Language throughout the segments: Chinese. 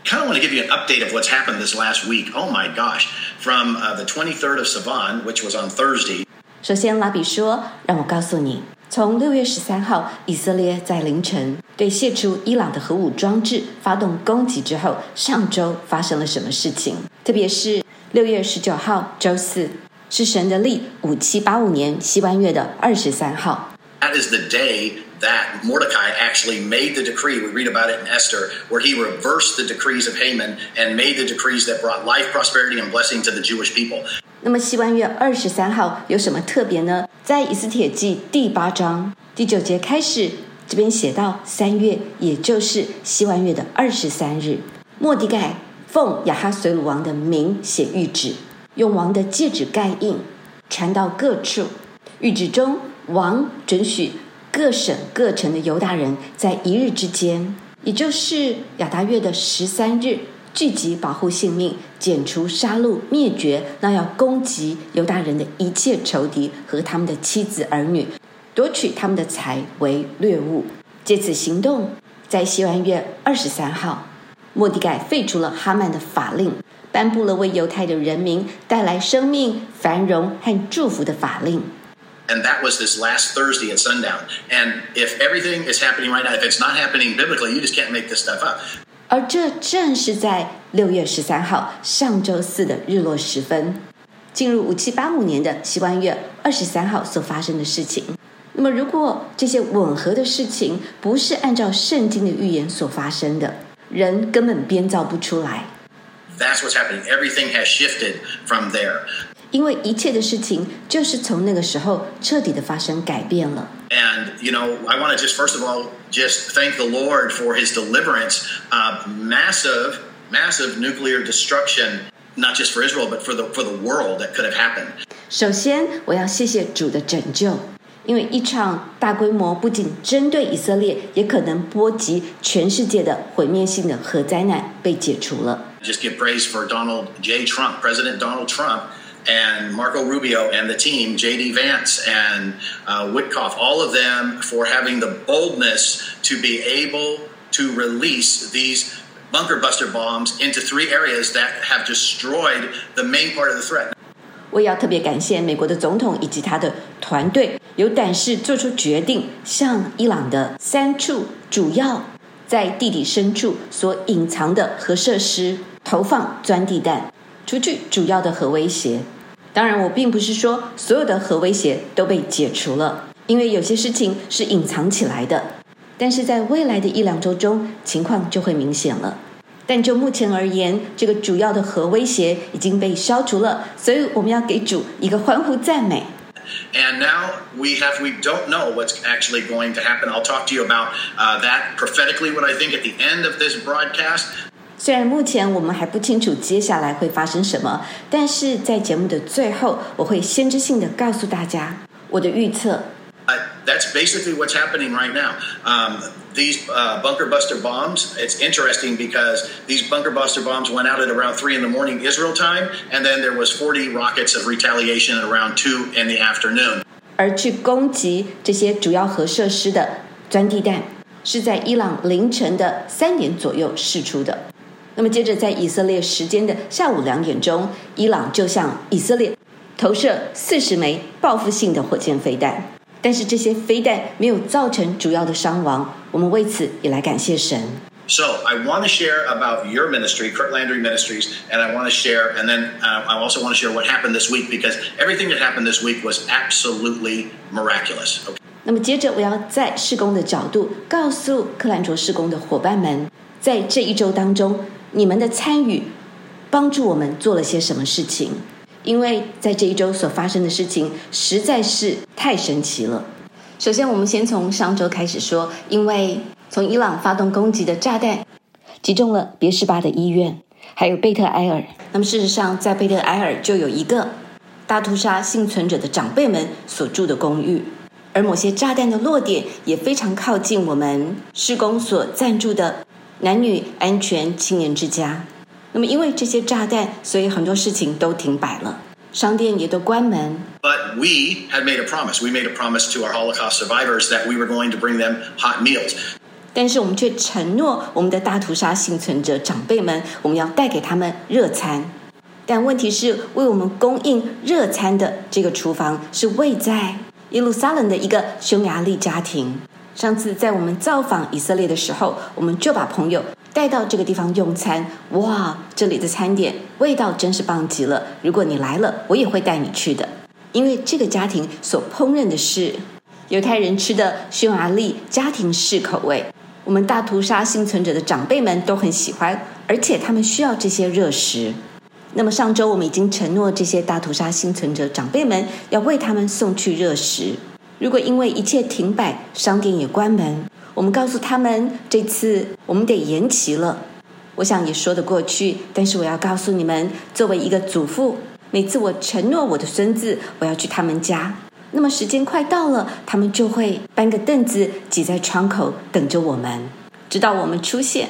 kind of want to give you an update of what's happened this last week. Oh my gosh. From the 23rd of Sivan, which was on Thursday. 首先拉比说，让我告诉你，从6月13号以色列在凌晨对卸除伊朗的核武装置发动攻击之后，上周发生了什么事情，特别是6月19号周四是神的历5785年西湾月的23号。 That is the day that Mordecai actually made the decree. We read about it in Esther, where he reversed the decrees of Haman and made the decrees that brought life, prosperity, and blessing to the Jewish people. 那么西湾月23号有什么特别呢？在以斯帖记第8章第9节开始，这边写到3月，也就是西湾月的23日，末底改奉亚哈随鲁王的名写谕旨，用王的戒指盖印，传到各处。谕旨中，王准许各省各城的犹大人在一日之间，也就是亚达月的13日，聚集保护性命，剪除杀戮灭绝那要攻击犹大人的一切仇敌和他们的妻子儿女，夺取他们的财为掠物。借此行动，在西湾月23号，末底改废除了哈曼的法令，颁布了为犹太的人民带来生命、繁荣和祝福的法令。 And that was this last Thursday at sundown. And if everything is happening right now, if it's not happening biblically, you just can't make this stuff up. 而这正是在6月13号上周四的日落时分，进入5785年的西湾月23号所发生的事情。那么如果这些吻合的事情不是按照圣经的预言所发生的，人根本编造不出来。 That's what's happening. Everything has shifted from there. 因为一切的事情就是从那个时候彻底的发生改变了。 And, I want to just, first of all, just thank the Lord for his deliverance of massive nuclear destruction, not just for Israel, but for the world that could have happened. 首先，我要谢谢主的拯救，因为一场大规模不仅针对以色列，也可能波及全世界的毁灭性的核灾难被解除了。 Just give praise for Donald J. Trump, President Donald Trump.And Marco Rubio and the team, J.D. Vance and Witkoff, all of them for having the boldness to be able to release these bunker buster bombs into 3 areas that have destroyed the main part of the threat. 我也要特别感谢美国的总统以及他的团队，有胆识做出决定，向伊朗的3处主要在地底深处所隐藏的核设施投放钻地弹，除去主要的核威胁。当然，我并不是说所有的核威胁都被解除了，因为有些事情是隐藏起来的，但是在未来的1-2周中，情况就会明显了。但就目前而言，这个主要的核威胁已经被消除了，所以我们要给主一个欢呼赞美。 And now we don't know what's actually going to happen. I'll talk to you about that prophetically, what I think at the end of this broadcast. 虽然目前我们还不清楚接下来会发生什么，但是在节目的最后，我会先知性的告诉大家我的预测。 That's basically what's happening right now. These bunker buster bombs, it's interesting because these bunker buster bombs went out at around 3 in the morning Israel time, and then there was 40 rockets of retaliation at around 2 in the afternoon. 而去攻击这些主要核设施的钻地弹，是在伊朗凌晨的3点左右释出的。那么接着在以色列时间的下午2点钟，伊朗就向以色列投射40枚报复性的火箭飞弹，但是这些飞弹没有造成主要的伤亡，我们为此也来感谢神。 So I want to share about your ministry, Kurt Landry Ministries, and I want to share, and then I also want to share what happened this week, because everything that happened this week was absolutely miraculous. Okay. 那么接着我要在事工的角度告诉克兰卓事工的伙伴们，在这1周当中，你们的参与帮助我们做了些什么事情？因为在这1周所发生的事情实在是太神奇了。首先，我们先从上周开始说，因为从伊朗发动攻击的炸弹击中了别是巴的医院，还有贝特埃尔。那么事实上，在贝特埃尔就有一个大屠杀幸存者的长辈们所住的公寓，而某些炸弹的落点也非常靠近我们事工所赞助的男女安全青年之家。那么因为这些炸弹，所以很多事情都停摆了，商店也都关门。 But we had made a promise. We made a promise to our Holocaust survivors that we were going to bring them hot meals. 但是我们却承诺我们的大屠杀幸存者长辈们，我们要带给他们热餐。但问题是，为我们供应热餐的这个厨房是位在耶路撒冷的一个匈牙利家庭。上次在我们造访以色列的时候，我们就把朋友带到这个地方用餐。哇，这里的餐点味道真是棒极了，如果你来了，我也会带你去的。因为这个家庭所烹饪的是犹太人吃的匈牙利家庭式口味，我们大屠杀幸存者的长辈们都很喜欢，而且他们需要这些热食。那么上周我们已经承诺这些大屠杀幸存者长辈们要为他们送去热食。如果因为一切停摆，商店也关门，我们告诉他们这次我们得延期了。我想也说得过去，但是我要告诉你们，作为一个祖父，每次我承诺我的孙子我要去他们家，那么时间快到了，他们就会搬个凳子挤在窗口等着我们，直到我们出现。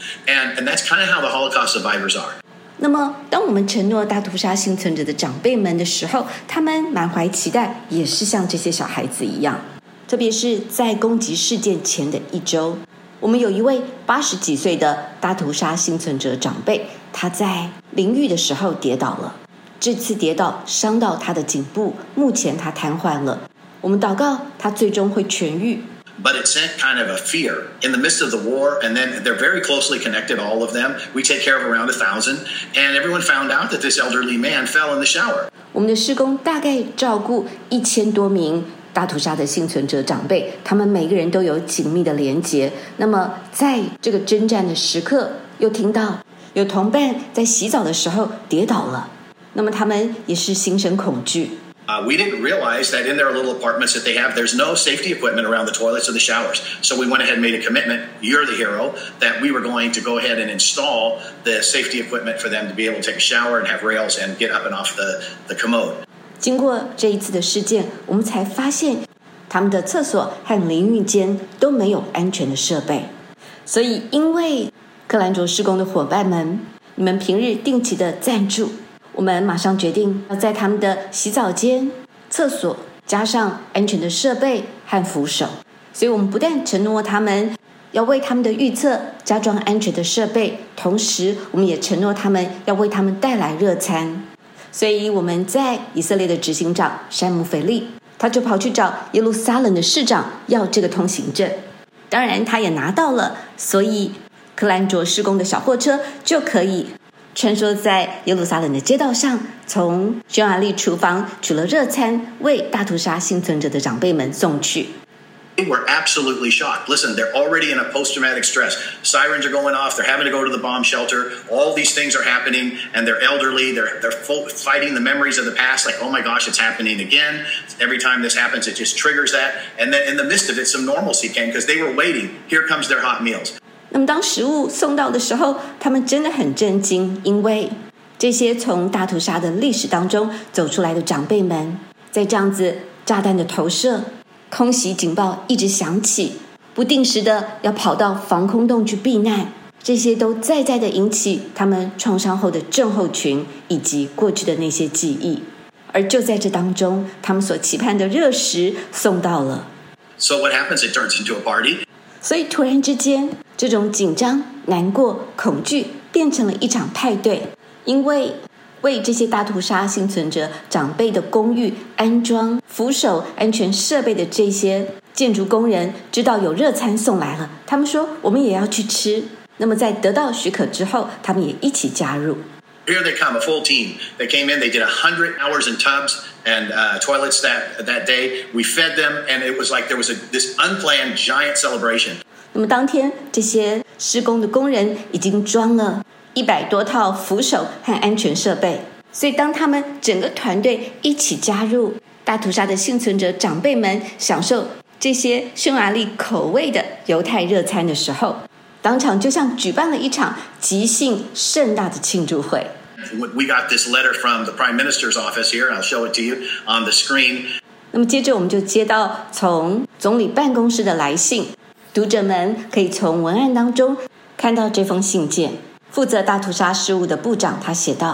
And that's kind of how the Holocaust survivors are. 那么当我们承诺大屠杀幸存者的长辈们的时候，他们满怀期待，也是像这些小孩子一样。特别是在攻击事件前的一周，我们有一位80几岁的大屠杀幸存者长辈，他在淋浴的时候跌倒了，这次跌倒伤到他的颈部，目前他瘫痪了。我们祷告他最终会痊愈。 But it sent kind of a fear in the midst of the war, and then they're very closely connected, all of them. We take care of around 1,000, and everyone found out that this elderly man fell in the shower. 我们的事工大概照顾1000多名大屠杀的幸存者长辈，他们每个人都有紧密的连结。那么在这个征战的时刻，又听到有同伴在洗澡的时候跌倒了，那么他们也是心生恐惧。 We didn't realize that in their little apartments that they have, there's no safety equipment around the toilets or the showers. So we went ahead and made a commitment, you're the hero, that we were going to go ahead and install the safety equipment for them to be able to take a shower and have rails and get up and off the commode. 经过这一次的事件，我们才发现他们的厕所和淋浴间都没有安全的设备。所以因为克兰卓事工的伙伴们，你们平日定期的赞助，我们马上决定要在他们的洗澡间、厕所加上安全的设备和扶手。所以我们不但承诺他们要为他们的预测加装安全的设备，同时我们也承诺他们要为他们带来热餐。所以我们在以色列的执行长山姆斐利，他就跑去找耶路撒冷的市长要这个通行证，当然他也拿到了，所以克兰卓事工的小货车就可以穿梭在耶路撒冷的街道上，从匈牙利厨房取了热餐，为大屠杀幸存者的长辈们送去。 We were absolutely shocked. Listen, they're already in a post-traumatic stress. Sirens are going off. They're having to go to the bomb shelter. All these things are happening, and they're elderly. They're fighting the memories of the past, like, oh my gosh, it's happening again. Every time this happens, it just triggers that. And then in the midst of it, some normalcy came because they were waiting. Here comes their hot meals. 那么当食物送到的时候，他们真的很震惊，因为这些从大屠杀的历史当中走出来的长辈们，在这样子炸弹的投射、空袭警报一直响起，不定时的要跑到防空洞去避难，这些都在的引起他们创伤后的症候群以及过去的那些记忆。而就在这当中，他们所期盼的热食送到了。 So what happens? It turns into a party. 所以突然之间，这种紧张、难过、恐惧变成了一场派对，因为为这些大屠杀幸存者长辈的公寓安装扶手安全设备的这些建筑工人知道有热餐送来了，他们说我们也要去吃。那么在得到许可之后，他们也一起加入。 Here they come, a full team. They came in, they did 100 hours in tubs and toilets that day. We fed them, and it was like there was this unplanned giant celebration. 那么当天这些施工的工人已经装了100多套扶手和安全设备，所以当他们整个团队一起加入大屠杀的幸存者长辈们享受这些匈牙利口味的犹太热餐的时候，当场就像举办了一场即兴盛大的庆祝会。 We got this letter from the Prime Minister's office here, and I'll show it to you on the screen. 那么接着我们就接到从总理办公室的来信，读者们可以从文案当中看到这封信件。负责大屠杀事务的部长他写道：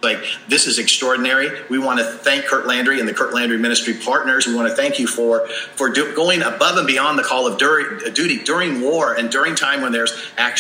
Like, this is extraordinary. We want to thank Kurt Landry and the Kurt Landry Ministry partners. We want to thank you for going above and beyond the call of duty during war and during time when there's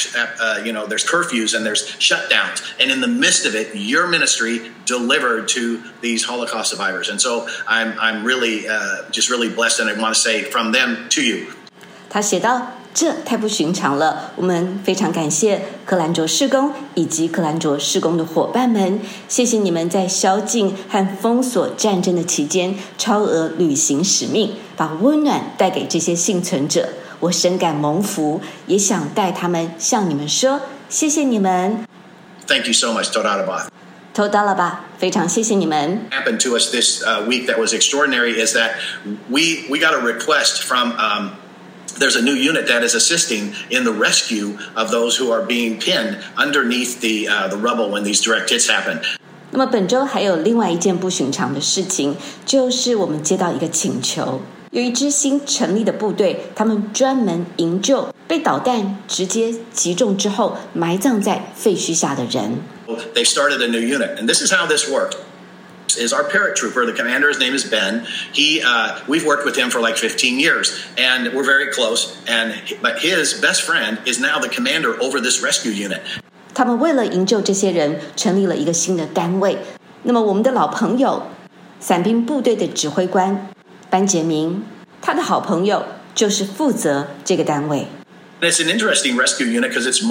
there's curfews and there's shutdowns. And in the midst of it, your ministry delivered to these Holocaust survivors. And so I'm really just really blessed, and I want to say from them to you. 他写道，这太不寻常了，我们非常感谢克兰卓事工以及克兰卓事工的伙伴们，谢谢你们在宵禁和封锁战争的期间超额履行使命，把温暖带给这些幸存者。我深感蒙福，也想带他们向你们说，谢谢你们。 Thank you so much, Toda Rabah. 头到了吧，非常谢谢你们。 Happened to us this week that was extraordinary is that we got a request from there's a new unit that is assisting in the rescue of those who are being pinned underneath the rubble when these direct hits happen. 那么本周还有另外一件不寻常的事情，就是我们接到一个请求，有一支新成立的部队，他们专门营救被导弹直接击中之后埋葬在废墟下的人。 They started a new unit, and this is how this worked. Is our paratrooper, the commander, his name is Ben. We've worked with him for like 15 years, and we're very close. But his best friend is now the commander over this rescue unit. 他们为了营救这些人，成立了一个新的单位。那么我们的老朋友，伞兵部队的指挥官班杰明，他的好朋友就是负责这个单位。 It's an interesting rescue unit because it's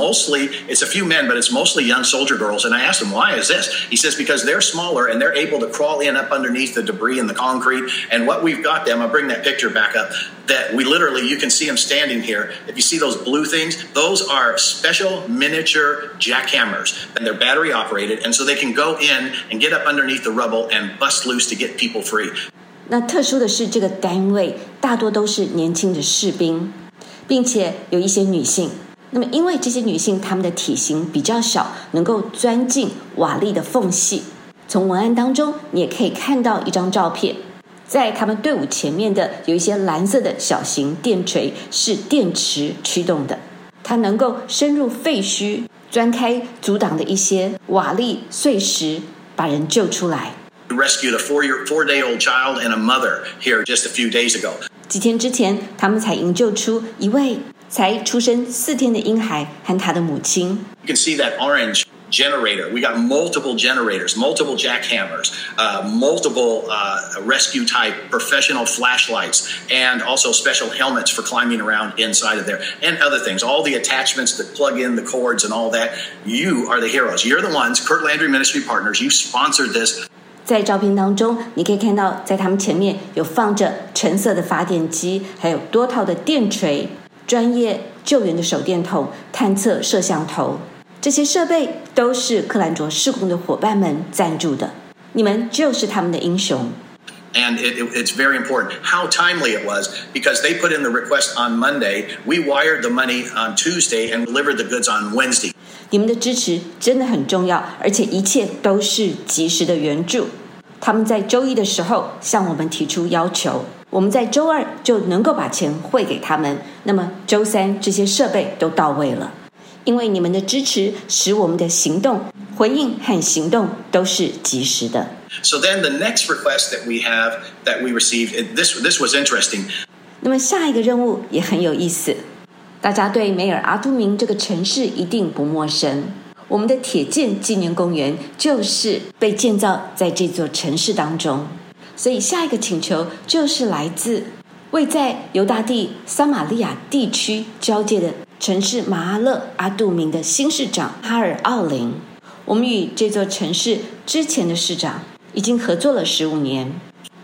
a few men, but it's mostly young soldier girls. And I asked him, why is this? He says, because they're smaller and they're able to crawl in up underneath the debris and the concrete. And what we've got them, I'll bring that picture back up, that we literally, you can see them standing here. If you see those blue things, those are special miniature jackhammers, and they're battery operated. And so they can go in and get up underneath the rubble and bust loose to get people free. 那特殊的是，这个单位大多都是年轻的士兵。 并且有一些女性，那么因为这些女性她们的体型比较小，能够钻进瓦砾的缝隙。从文案当中，你也可以看到一张照片，在他们队伍前面的有一些蓝色的小型电锤，是电池驱动的，它能够深入废墟，钻开阻挡的一些瓦砾碎石，把人救出来。 We rescued a four-day-old child and a mother here just a few days ago. 几天之前，他们才营救出一位才出生4天的婴孩和他的母亲。 You can see that orange generator. We got multiple generators, multiple jackhammers, multiple rescue-type professional flashlights, and also special helmets for climbing around inside of there, and other things. All the attachments that plug in the cords and all that. You are the heroes. You're the ones, Kurt Landry Ministry partners. You sponsored this. 在照片当中，你可以看到，在他们前面有放着橙色的发电机，还有多套的电锤、专业救援的手电筒、探测摄像头。这些设备都是克兰卓事工的伙伴们赞助的，你们就是他们的英雄。 And it's very important how timely it was because they put in the request on Monday. We wired the money on Tuesday and delivered the goods on Wednesday. 你们的支持真的很重要，而且一切都是及时的援助。他们在周一的时候向我们提出要求，我们在周二就能够把钱汇给他们。那么周三这些设备都到位了，因为你们的支持使我们的行动、回应和行动都是及时的。 So then the next request that we received, this was interesting. 那么下一个任务也很有意思。 大家对梅尔阿都明这个城市一定不陌生。我们的铁剑纪念公园就是被建造在这座城市当中，所以下一个请求就是来自位在犹大地撒玛利亚地区交界的城市马阿勒阿杜明的新市长哈尔奥林。我们与这座城市之前的市长已经合作了15年。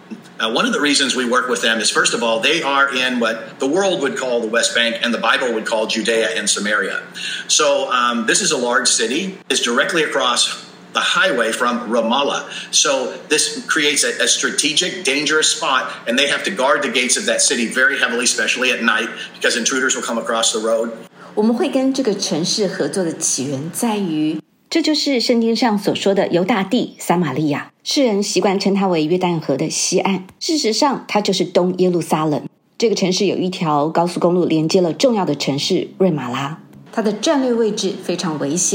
One of the reasons we work with them is, first of all, they are in what the world would call the West Bank and the Bible would call Judea and Samaria. So this is a large city. It's directly across the highway from Ramallah. So this creates a strategic, dangerous spot, and they have to guard the gates of that city very heavily, especially at night, because intruders will come across the road. 我们会跟这个城市合作的起源在于，这就是圣经上所说的犹大地撒玛利亚，世人习惯称它为约旦河的西岸，事实上它就是东耶路撒冷。这个城市有一条高速公路连接了重要的城市瑞马拉，它的战略位置非常危险，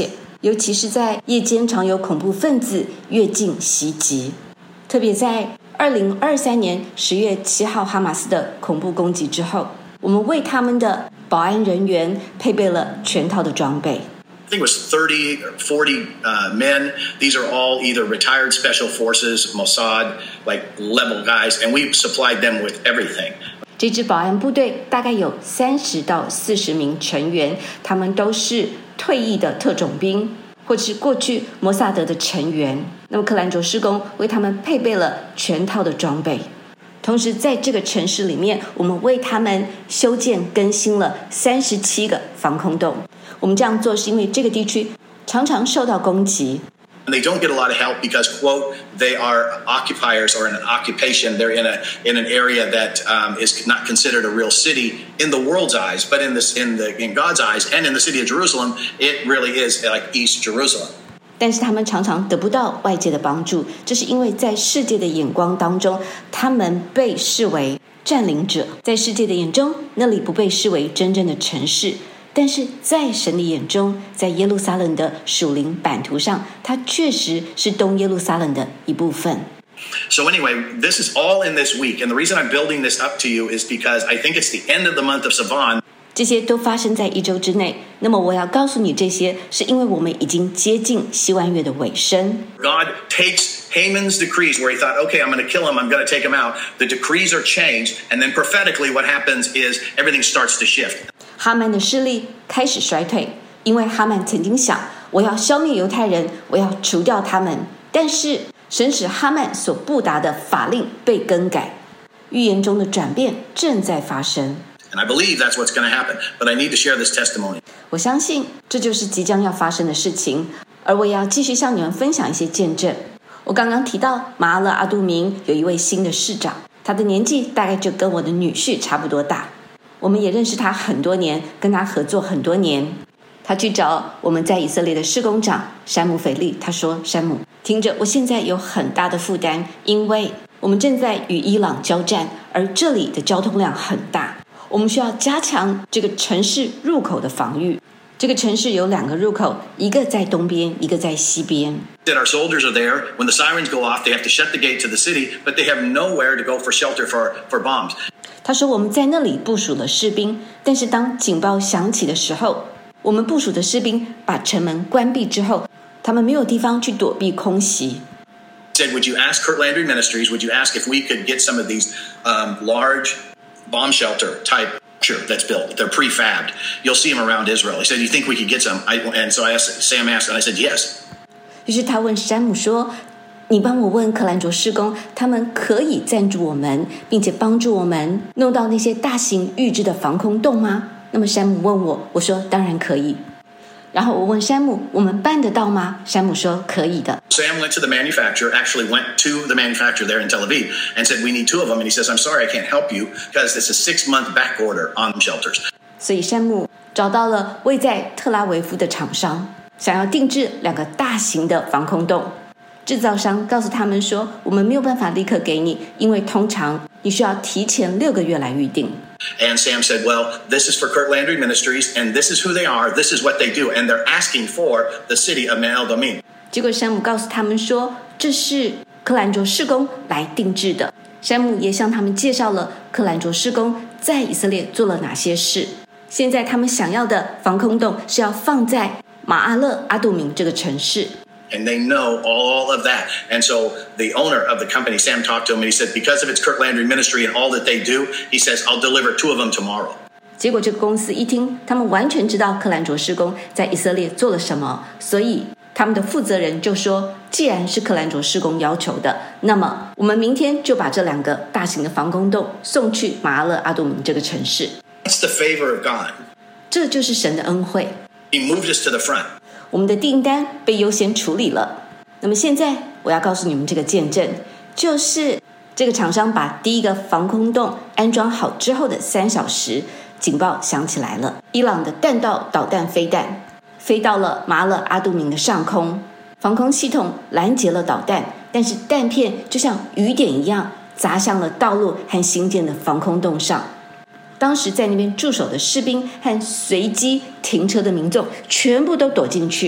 尤其是在夜间常有恐怖分子越境袭击，特别在2023年10月7号哈马斯的恐怖攻击之后，我们为他们的保安人员配备了全套的装备。 I think it was 30 or 40 men. These are all either retired special forces, Mossad, like level guys, and we supplied them with everything. 这支保安部队大概有30到40名成员，他们都是退役的特种兵，或是过去摩萨德的成员。那么克兰卓施工为他们配备了全套的装备，同时在这个城市里面，我们为他们修建更新了37个防空洞。我们这样做是因为这个地区常常受到攻击。 And they don't get a lot of help because, quote, they are occupiers or in an occupation. They're in an area that is not considered a real city in the world's eyes, but in God's eyes and in the city of Jerusalem, it really is like East Jerusalem. 但是他们常常得不到外界的帮助，这是因为在世界的眼光当中，他们被视为占领者，在世界的眼中，那里不被视为真正的城市。但是在神的眼中，在耶路撒冷的属灵版图上，它确实是东耶路撒冷的一部分。 So anyway, this is all in this week. And the reason I'm building this up to you is because I think it's the end of the month of Sivan. 这些都发生在1周之内。那么我要告诉你这些，是因为我们已经接近西万月的尾声。 God takes Haman's decrees where he thought, okay, I'm going to kill him, I'm going to take him out. The decrees are changed. And then prophetically what happens is everything starts to shift. 哈曼的势力开始衰退，因为哈曼曾经想，我要消灭犹太人，我要除掉他们。但是神使哈曼所布达的法令被更改，预言中的转变正在发生。 And I believe that's what's going to happen. But I need to share this testimony. 我相信这就是即将要发生的事情，而我也要继续向你们分享一些见证。我刚刚提到马阿勒阿杜明有一位新的市长，他的年纪大概就跟我的女婿差不多大。我们也认识他很多年，跟他合作很多年。他去找我们在以色列的事工长山姆斐利，他说：山姆，听着，我现在有很大的负担，因为我们正在与伊朗交战，而这里的交通量很大，我们需要加强这个城市入口的防御。这个城市有2个入口，一个在东边，一个在西边。 Our soldiers are there. When the sirens go off, they have to shut the gate to the city, but they have nowhere to go for shelter for bombs. 他说我们在那里部署了士兵，但是当警报响起的时候，我们部署的士兵把城门关闭之后，他们没有地方去躲避空袭。 Said, would you ask Kurt Landry Ministries, would you ask if we could get some of these large bomb shelter type that's built? They're prefabbed. You'll see them around Israel. He said, you think we could get some? And so Sam asked, and I said, yes. 于是他问山姆说，你帮我问克兰卓施工，他们可以赞助我们，并且帮助我们弄到那些大型预制的防空洞吗？那么山姆问我，我说当然可以。然后我问山姆，我们办得到吗？山姆说可以的。 Sam went to the manufacturer, actually went to the manufacturer there in Tel Aviv and said, we need 2 of them. And he says, I'm sorry, I can't help you because it's a 6-month back order on shelters. 所以山姆找到了位在特拉维夫的厂商，想要定制2个大型的防空洞。制造商告诉他们说，我们没有办法立刻给你，因为通常你需要提前6个月来预定。 And Sam said, well, this is for Kurt Landry Ministries, and this is who they are, this is what they do, and they're asking for the city of Ma'ale Adumim. 结果山姆告诉他们说，这是克兰卓施工来定制的。山姆也向他们介绍了克兰卓施工在以色列做了哪些事。现在他们想要的防空洞是要放在马阿勒阿杜明这个城市。 And they know all of that. And so the owner of the company, Sam, talked to him and he said, because of its Kurt Landry ministry and all that they do, he says, I'll deliver 2 of them tomorrow. 结果这个公司一听，他们完全知道克兰卓施工在以色列做了什么，所以他们的负责人就说，既然是克兰卓施工要求的，那么我们明天就把这2个大型的防空洞送去马阿勒阿杜明这个城市。 That's the favor of God. 这就是神的恩惠。 He moved us to the front. 我们的订单被优先处理了。那么现在我要告诉你们这个见证，就是这个厂商把第1个防空洞安装好之后的3小时，警报响起来了。伊朗的弹道导弹飞弹飞到了马阿勒阿杜明的上空，防空系统拦截了导弹，但是弹片就像雨点一样砸向了道路和新建的防空洞上。当时在那边驻守的士兵和随机停车的民众全部都躲进去。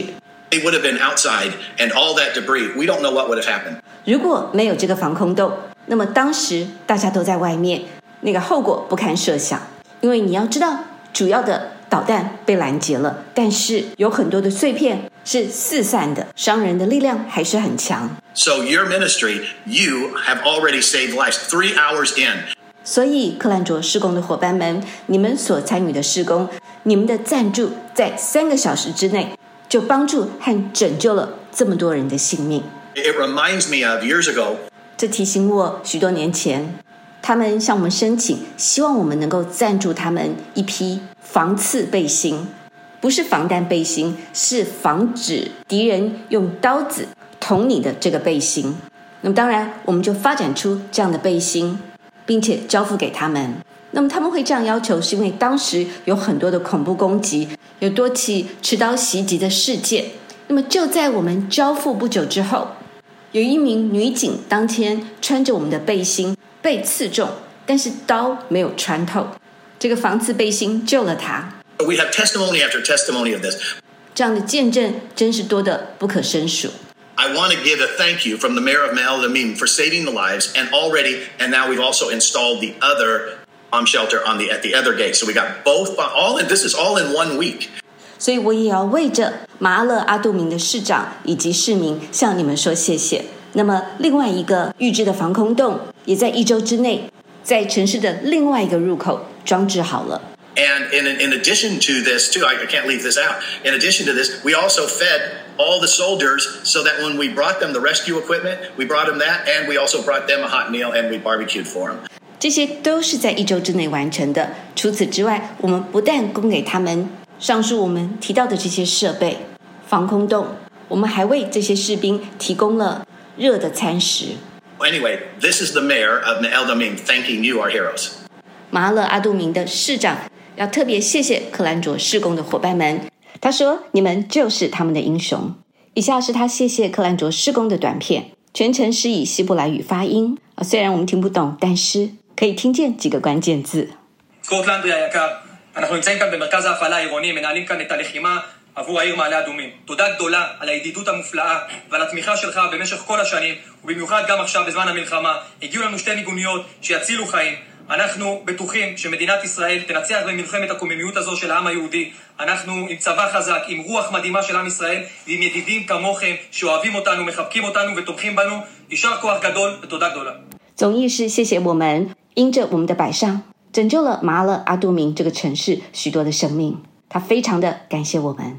they would have been outside and all that debris, we don't know what would have happened. 如果没有这个防空洞，那么当时大家都在外面，那个后果不堪设想。因为你要知道，主要的导弹被拦截了，但是有很多的碎片是四散的，伤人的力量还是很强。 So your ministry, you have already saved lives 3 hours in. 所以克兰卓事工的伙伴们，你们所参与的事工，你们的赞助在3个小时之内就帮助和拯救了这么多人的性命。 It reminds me of years ago. 这提醒我许多年前，他们向我们申请，希望我们能够赞助他们一批防刺背心，不是防弹背心，是防止敌人用刀子捅你的这个背心。那么当然我们就发展出这样的背心，并且交付给他们。那么他们会这样要求，是因为当时有很多的恐怖攻击，有多起持刀袭击的事件。那么就在我们交付不久之后，有一名女警当天穿着我们的背心被刺中，但是刀没有穿透，这个防刺背心救了她。 We have testimony after testimony of this. 这样的见证真是多得不可胜数。 I want to give a thank you from the mayor of Ma'ale Adumim for saving the lives, and now we've also installed the other bomb shelter at the other gate. So we got both, this is all in 1 week. 所以我也要为着马勒阿杜明的市长以及市民向你们说谢谢。那么另外一个预制的防空洞也在1周之内在城市的另外一个入口装置好了。 And in addition to this, too, I can't leave this out. In addition to this, we also fed all the soldiers so that when we brought them the rescue equipment, we brought them that, and we also brought them a hot meal, and we barbecued for them. 这些都是在1周之内完成的。除此之外，我们不但供给他们上述我们提到的这些设备、防空洞，我们还为这些士兵提供了热的餐食。 Anyway, this is the mayor of Ma'ale Adumim thanking you, our heroes. 马勒阿杜明的市长要特别谢谢克兰卓事工的伙伴们，他说你们就是他们的英雄。以下是他谢谢克兰卓事工的短片，全程是以希伯来语发音，虽然我们听不懂，但是可以听见几个关键字。 סקוטלנדרי היקר, אנחנו נמצאים כאן במרכז ההפעלה העירוני, מנהלים כאן את הלחימה עבור העיר מעלה אדומים. תודה גדולה על הידידות המופלאה ועל התמיכה שלך במשך כל השנים, ובמיוחד גם עכשיו בזמן המלחמה. הגיעו לנו 2 מיגוניות שיצילו חיים. אנחנו בטוחים שמדינת ישראל תנצח במלחמת הקוממיות הזו של העם היהודי. אנחנו עם צבא חזק, עם רוח מדהימה של עם ישראל, ועם ידידים כמוכם שאוהבים אותנו, מחבקים אותנו ותומכים בנו. יישר כוח גדול ותודה גדולה. 总意是谢谢我们，因着我们的摆上，拯救了马勒阿杜明这个城市许多的生命，他非常的感谢我们。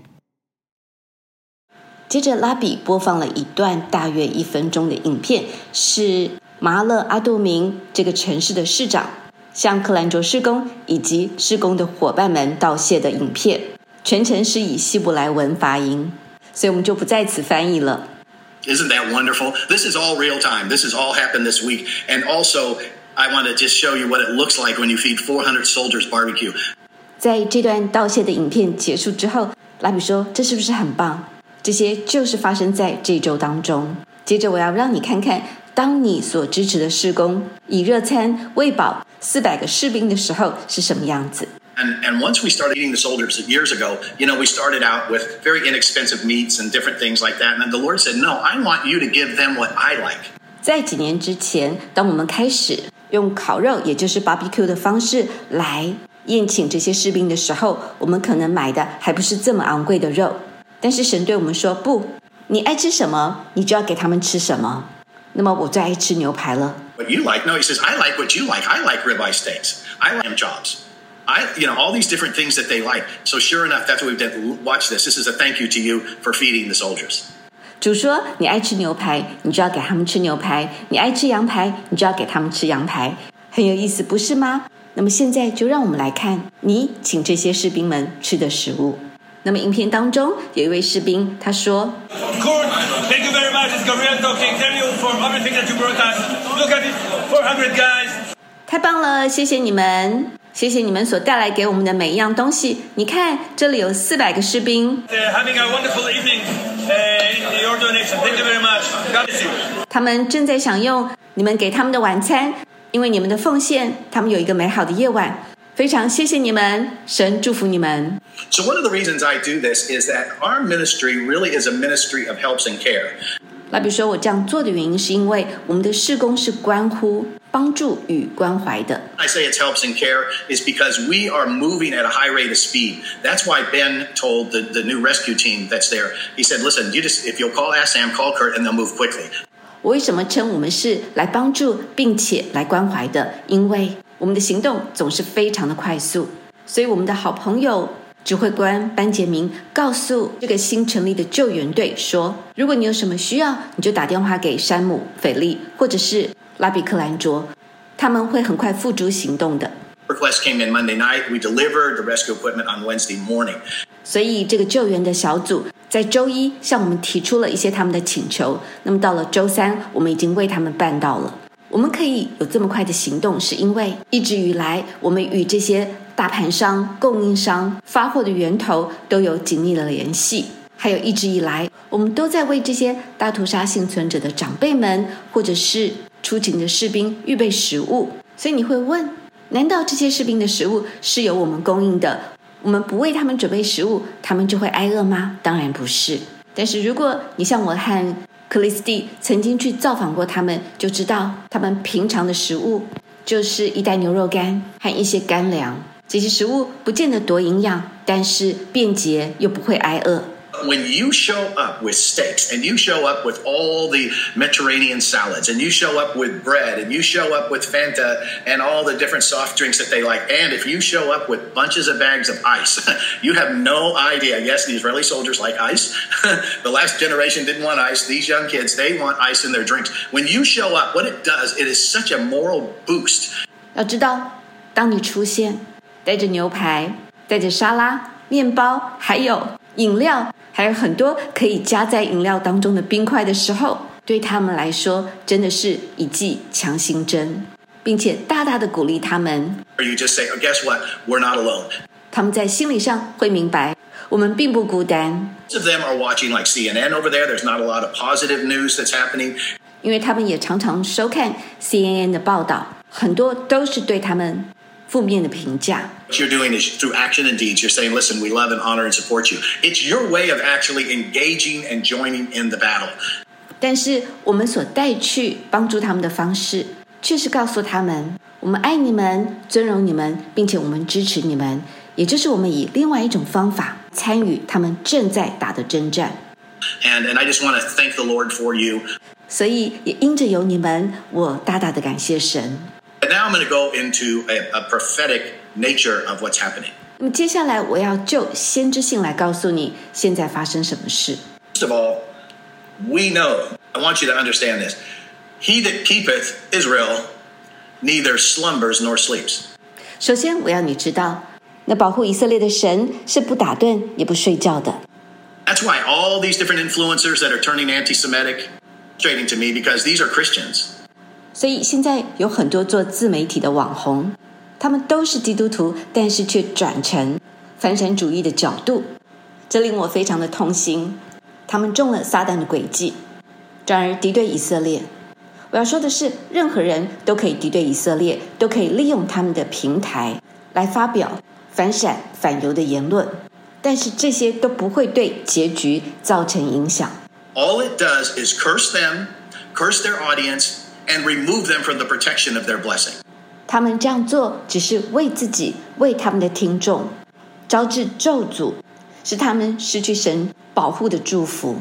接着拉比播放了一段大约1分钟的影片，是马勒阿杜明这个城市的市长向克兰卓事工以及事工的伙伴们道谢的影片，全程是以希伯来文发音，所以我们就不在此翻译了。 Isn't that wonderful? This is all real time. This has all happened this week. And also, I want to just show you what it looks like when you feed 400 soldiers barbecue. 在这段道谢的影片结束之后，拉比说这是不是很棒？这些就是发生在这周当中。接着我要让你看看，当你所支持的事工以热餐喂饱400个士兵的时候是什么样子。 And once we started eating the soldiers years ago, we started out with very inexpensive meats and different things like that. And then the Lord said, no, I want you to give them what I like. 在几年之前，当我们开始用烤肉，也就是 barbecue 的方式来宴请这些士兵的时候，我们可能买的还不是这么昂贵的肉。但是神对我们说，不，你爱吃什么，你就要给他们吃什么。那么我最爱吃牛排了。 What you like? No, he says, I like what you like. I like ribeye steaks. I like lamb chops. All these different things that they like. So sure enough, that's what we've done. Watch this. This is a thank you to you for feeding the soldiers. 主说，你爱吃牛排，你就要给他们吃牛排；你爱吃羊排，你就要给他们吃羊排。很有意思，不是吗？那么现在就让我们来看你请这些士兵们吃的食物。那么影片当中有一位士兵，他说 Thank you very much. It's Gabriel talking. Thank you for everything that you brought us. Look at it, 400 guys. 太棒了，谢谢你们，谢谢你们所带来给我们的每一样东西。你看，这里有400个士兵。 Having a wonderful evening in your donation. Thank you very much. God bless you. 他们正在享用你们给他们的晚餐，因为你们的奉献，他们有一个美好的夜晚。 非常谢谢你们，神祝福你们。 So one of the reasons I do this is that our ministry really is a ministry of helps and care. 那比如说我这样做的原因是因为我们的事工是关乎帮助与关怀的。 I say it's helps and care is because we are moving at a high rate of speed. That's why Ben told the new rescue team that's there. He said, listen, if you'll call Sam, call Kurt, and they'll move quickly. 我为什么称我们是来帮助并且来关怀的？因为我们的行动总是非常的快速，所以我们的好朋友指挥官班杰明告诉这个新成立的救援队说，如果你有什么需要，你就打电话给山姆、斐利或者是拉比克兰卓，他们会很快付诸行动的。 Request came in Monday night. We delivered the rescue equipment on Wednesday morning. 所以这个救援的小组在周一向我们提出了一些他们的请求，那么到了周三我们已经为他们办到了。我们可以有这么快的行动，是因为一直以来我们与这些大盘商、供应商、发货的源头都有紧密的联系，还有一直以来我们都在为这些大屠杀幸存者的长辈们或者是出勤的士兵预备食物。所以你会问，难道这些士兵的食物是由我们供应的？我们不为他们准备食物，他们就会挨饿吗？当然不是。但是如果你像我和克里斯蒂曾经去造访过他们，就知道他们平常的食物就是一袋牛肉干和一些干粮。这些食物不见得多营养，但是便捷又不会挨饿。 When you show up with steaks and you show up with all the Mediterranean salads and you show up with bread and you show up with Fanta and all the different soft drinks that they like, and if you show up with bunches of bags of ice, you have no idea. Yes, the Israeli soldiers like ice. The last generation didn't want ice. These young kids, they want ice in their drinks. When you show up, what it does, it is such a moral boost. 要知道，当你出现带着牛排、带着沙拉、面包，还有饮料，还有很多可以加在饮料当中的冰块的时候，对他们来说真的是一剂强心针，并且大大的鼓励他们。 Or you just say, oh, guess what? We're not alone. 他们在心理上会明白，我们并不孤单。 Most of them are watching like CNN over there. There's not a lot of positive news that's happening. 因为他们也常常收看 CNN 的报道，很多都是对他们负面的评价。 What you're doing is through action and deeds. You're saying, listen, we love and honor and support you. It's your way of actually engaging and joining in the battle. 但是我们所带去帮助他们的方式，却是告诉他们，我们爱你们，尊荣你们，并且我们支持你们，也就是我们以另外一种方法参与他们正在打的征战。 And I just want to thank the Lord for you. 所以也因着有你们，我大大的感谢神。 And now I'm going to go into a prophetic nature of what's happening. 那么接下来我要就先知性来告诉你现在发生什么事。 First of all, we know, I want you to understand this. He that keepeth Israel neither slumbers nor sleeps. 首先我要你知道，那保护以色列的神是不打盹也不睡觉的。 That's why all these different influencers that are turning anti-Semitic, frustrating to me because these are Christians. 所以现在有很多做自媒体的网红，他们都是基督徒，但是却转成反闪主义的角度，这令我非常的痛心。他们中了撒旦的诡计，转而敌对以色列。我要说的是，任何人都可以敌对以色列，都可以利用他们的平台来发表反闪反犹的言论，但是这些都不会对结局造成影响。 All it does is curse them, curse their audience,and remove them from the protection of their blessing. 他们这样做只是为自己，为他们的听众招致咒诅，使他们失去神保护的祝福。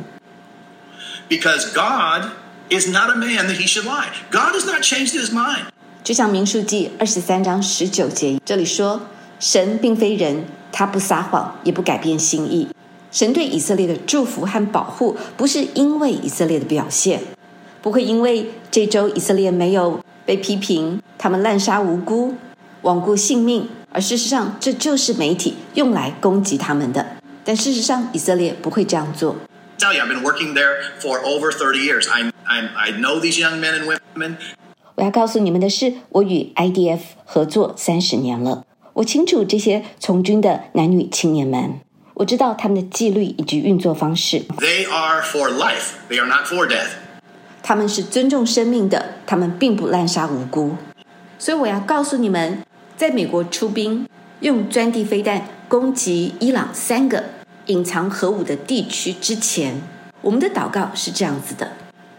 Because God is not a man that he should lie. God has not changed his mind. 就像民数记23章19节这里说，神并非人，他不撒谎，也不改变心意。神对以色列的祝福和保护，不是因为以色列的表现，不会因为这周以色列没有被批评，他们滥杀无辜，罔顾性命，而事实上这就是媒体用来攻击他们的。但事实上以色列不会这样做。 I tell you, I've been working there for over 30 years. I know these young men and women. 我要告诉你们的是，我与 IDF 合作30年了，我清楚这些从军的男女青年们，我知道他们的纪律以及运作方式。 They are for life. They are not for death. 他们是尊重生命的，他们并不滥杀无辜。所以我要告诉你们， 在美国出兵用钻地飞弹攻击伊朗3个隐藏核武的地区之前，我们的祷告是这样子的。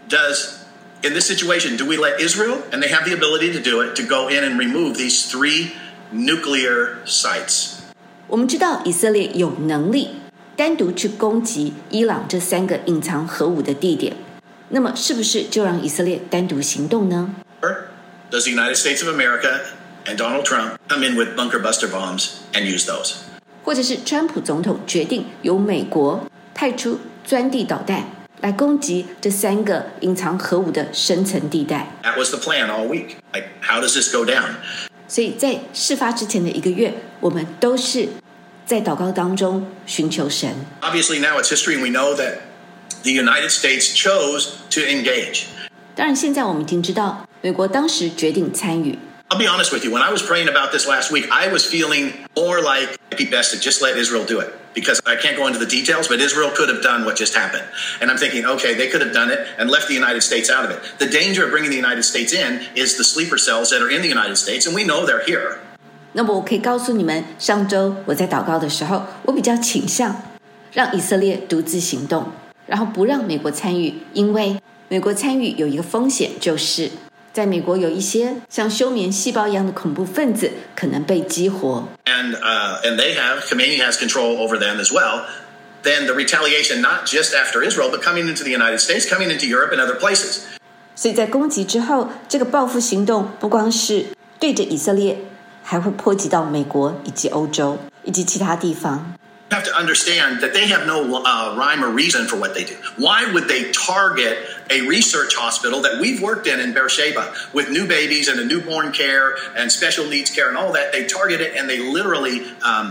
In this situation, do we let Israel, and they have the ability to do it, to go in and remove these 3 nuclear sites? 我们知道以色列有能力单独去攻击伊朗这3个隐藏核武的地点，那么是不是就让以色列单独行动呢？ Or does the United States of America and Donald Trump come in with bunker buster bombs and use those? 或者是川普总统决定由美国派出钻地导弹来攻击这3个隐藏核武的深层地带。 That was the plan all week. Like, how does this go down? 所以在事发之前的1个月，我们都是在祷告当中寻求神。 Obviously now it's history and we know that the United States chose to engage. 当然现在我们已经知道美国当时决定参与。 I'll be honest with you, when I was praying about this last week, I was feeling more like it'd be best to just let Israel do it. Because I can't go into the details, but Israel could have done what just happened. And I'm thinking, okay, they could have done it and left the United States out of it. The danger of bringing the United States in is the sleeper cells that are in the United States, and we know they're here. 那么我可以告诉你们，上周我在祷告的时候，我比较倾向让以色列独自行动，然后不让美国参与，因为美国参与有一个风险，就是在美国有一些像休眠细胞一样的恐怖分子可能被激活。 And Khamenei has control over them as well. Then the retaliation, not just after Israel, but coming into the United States, coming into Europe and other places. 所以在攻击之后，这个报复行动不光是对着以色列，还会波及到美国以及欧洲以及其他地方。 You have to understand that they have no rhyme or reason for what they do. Why would they target a research hospital that we've worked in Beersheba with new babies and a newborn care and special needs care and all that? They target it and they literally,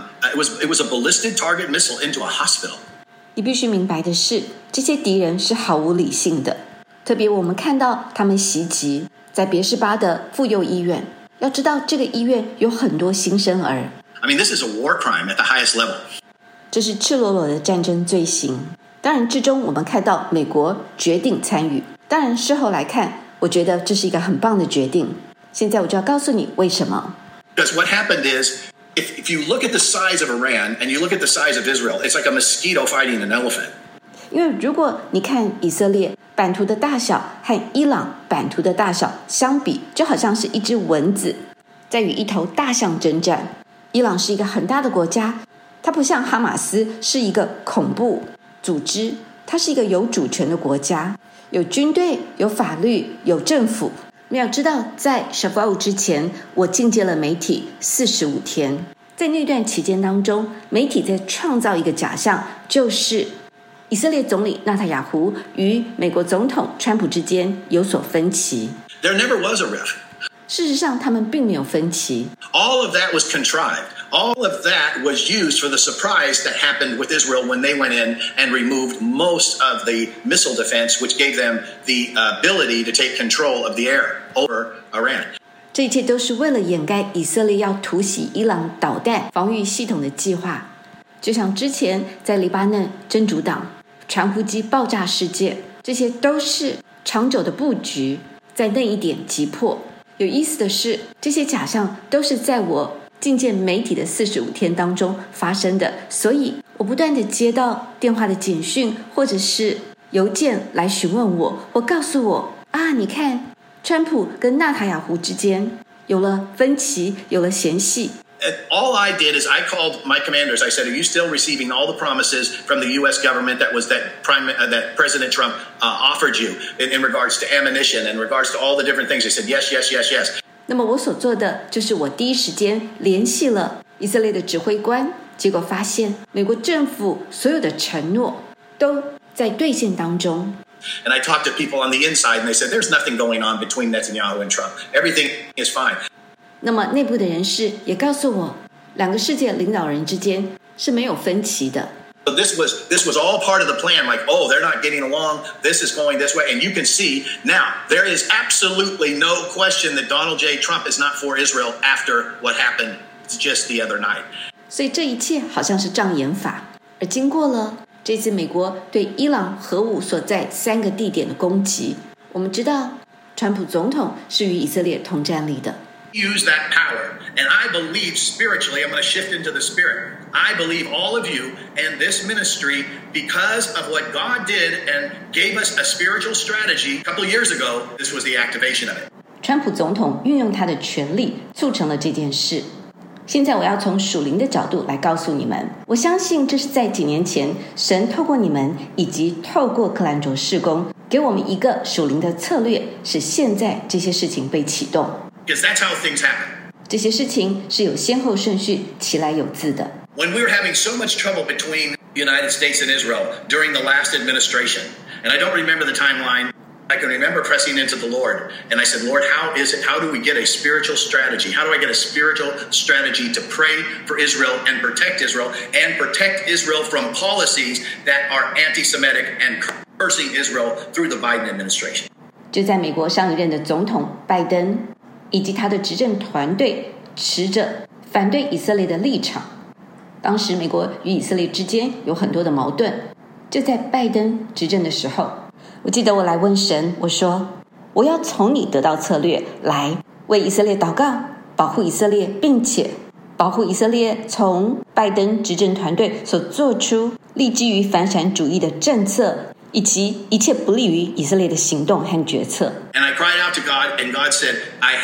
it was a ballistic target missile into a hospital. 你必须明白的是，这些敌人是毫无理性的。特别我们看到他们袭击在别是巴的妇幼医院，要知道这个医院有很多新生儿。 I mean, this is a war crime at the highest level. 这是赤裸裸的战争罪行。当然之中我们看到美国决定参与，当然事后来看，我觉得这是一个很棒的决定。现在我就要告诉你为什么。 Because what happened is, if you look at the size of Iran and you look at the size of Israel, it's like a mosquito fighting an elephant. 因为如果你看以色列版图的大小和伊朗版图的大小相比，就好像是一只蚊子在与一头大象征战。伊朗是一个很大的国家，它不像哈马斯是一个恐怖组织，它是一个有主权的国家，有军队，有法律，有政府。你要知道，在 Shavuot 之前，我进阶了媒体45天，在那段期间当中，媒体在创造一个假象，就是以色列总理纳塔雅胡与美国总统川普之间有所分歧。 There never was a rift. 事实上，他们并没有分歧。 All of that was contrived. All of that was used for the surprise that happened with Israel when they went in and removed most of the missile defense, which gave them the ability to take control of the air over Iran. 这一切都是为了掩盖以色列要突袭伊朗导弹防御系统的计划。就像之前在黎巴嫩真主党传呼机爆炸事件，这些都是长久的布局，在那一点击破。有意思的是，这些假象都是在我进见媒体的45天当中发生的，所以我不断的接到电话的简讯或者是邮件来询问我，或告诉我啊，你看川普跟纳塔雅胡之间有了分歧，有了嫌隙。 And all I did is I called my commanders. I said, "Are you still receiving all the promises from the U.S. government that President Trump offered you in regards to ammunition, in regards to all the different things?" They said, "Yes, yes, yes, yes." 那么我所做的就是我第一时间联系了以色列的指挥官，结果发现美国政府所有的承诺都在兑现当中。 And I talked to people on the inside, and they said, "There's nothing going on between Netanyahu and Trump. Everything is fine." 那么内部的人士也告诉我，两个世界领导人之间是没有分歧的。 So this was all part of the plan, like, oh, they're not getting along, this is going this way. And you can see now, there is absolutely no question that Donald J. Trump is not for Israel after what happened just the other night. 所以这一切好像是障眼法。而经过了这次美国对伊朗核武所在3个地点的攻击，我们知道川普总统是与以色列同站立的。 Use that power And I believe spiritually, I'm going to shift into the spirit. I believe all of you and this ministry, because of what God did and gave us a spiritual strategy a couple of years ago, this was the activation of it. 川普总统运用他的权力促成了这件事。现在我要从属灵的角度来告诉你们，我相信这是在几年前神透过你们以及透过克兰卓事工给我们一个属灵的策略，使现在这些事情被启动。 Because that's how things happen. 这些事情是有先后顺序，其来有自的。 When we were having so much trouble between the United States and Israel during the last administration, and I don't remember the timeline, I can remember pressing into the Lord, and I said, Lord, how is it? How do we get a spiritual strategy? How do I get a spiritual strategy to pray for Israel and protect Israel from policies that are anti-Semitic and cursing Israel through the Biden administration? 就在美国上一任的总统拜登以及他的执政团队持着反对以色列的立场，当时美国与以色列之间有很多的矛盾。就在拜登执政的时候，我记得我来问神，我说我要从你得到策略来为以色列祷告，保护以色列，并且保护以色列从拜登执政团队所做出立基于反闪主义的政策，以及一切不利于以色列的行动和决策。 And I cried out to God, and God said,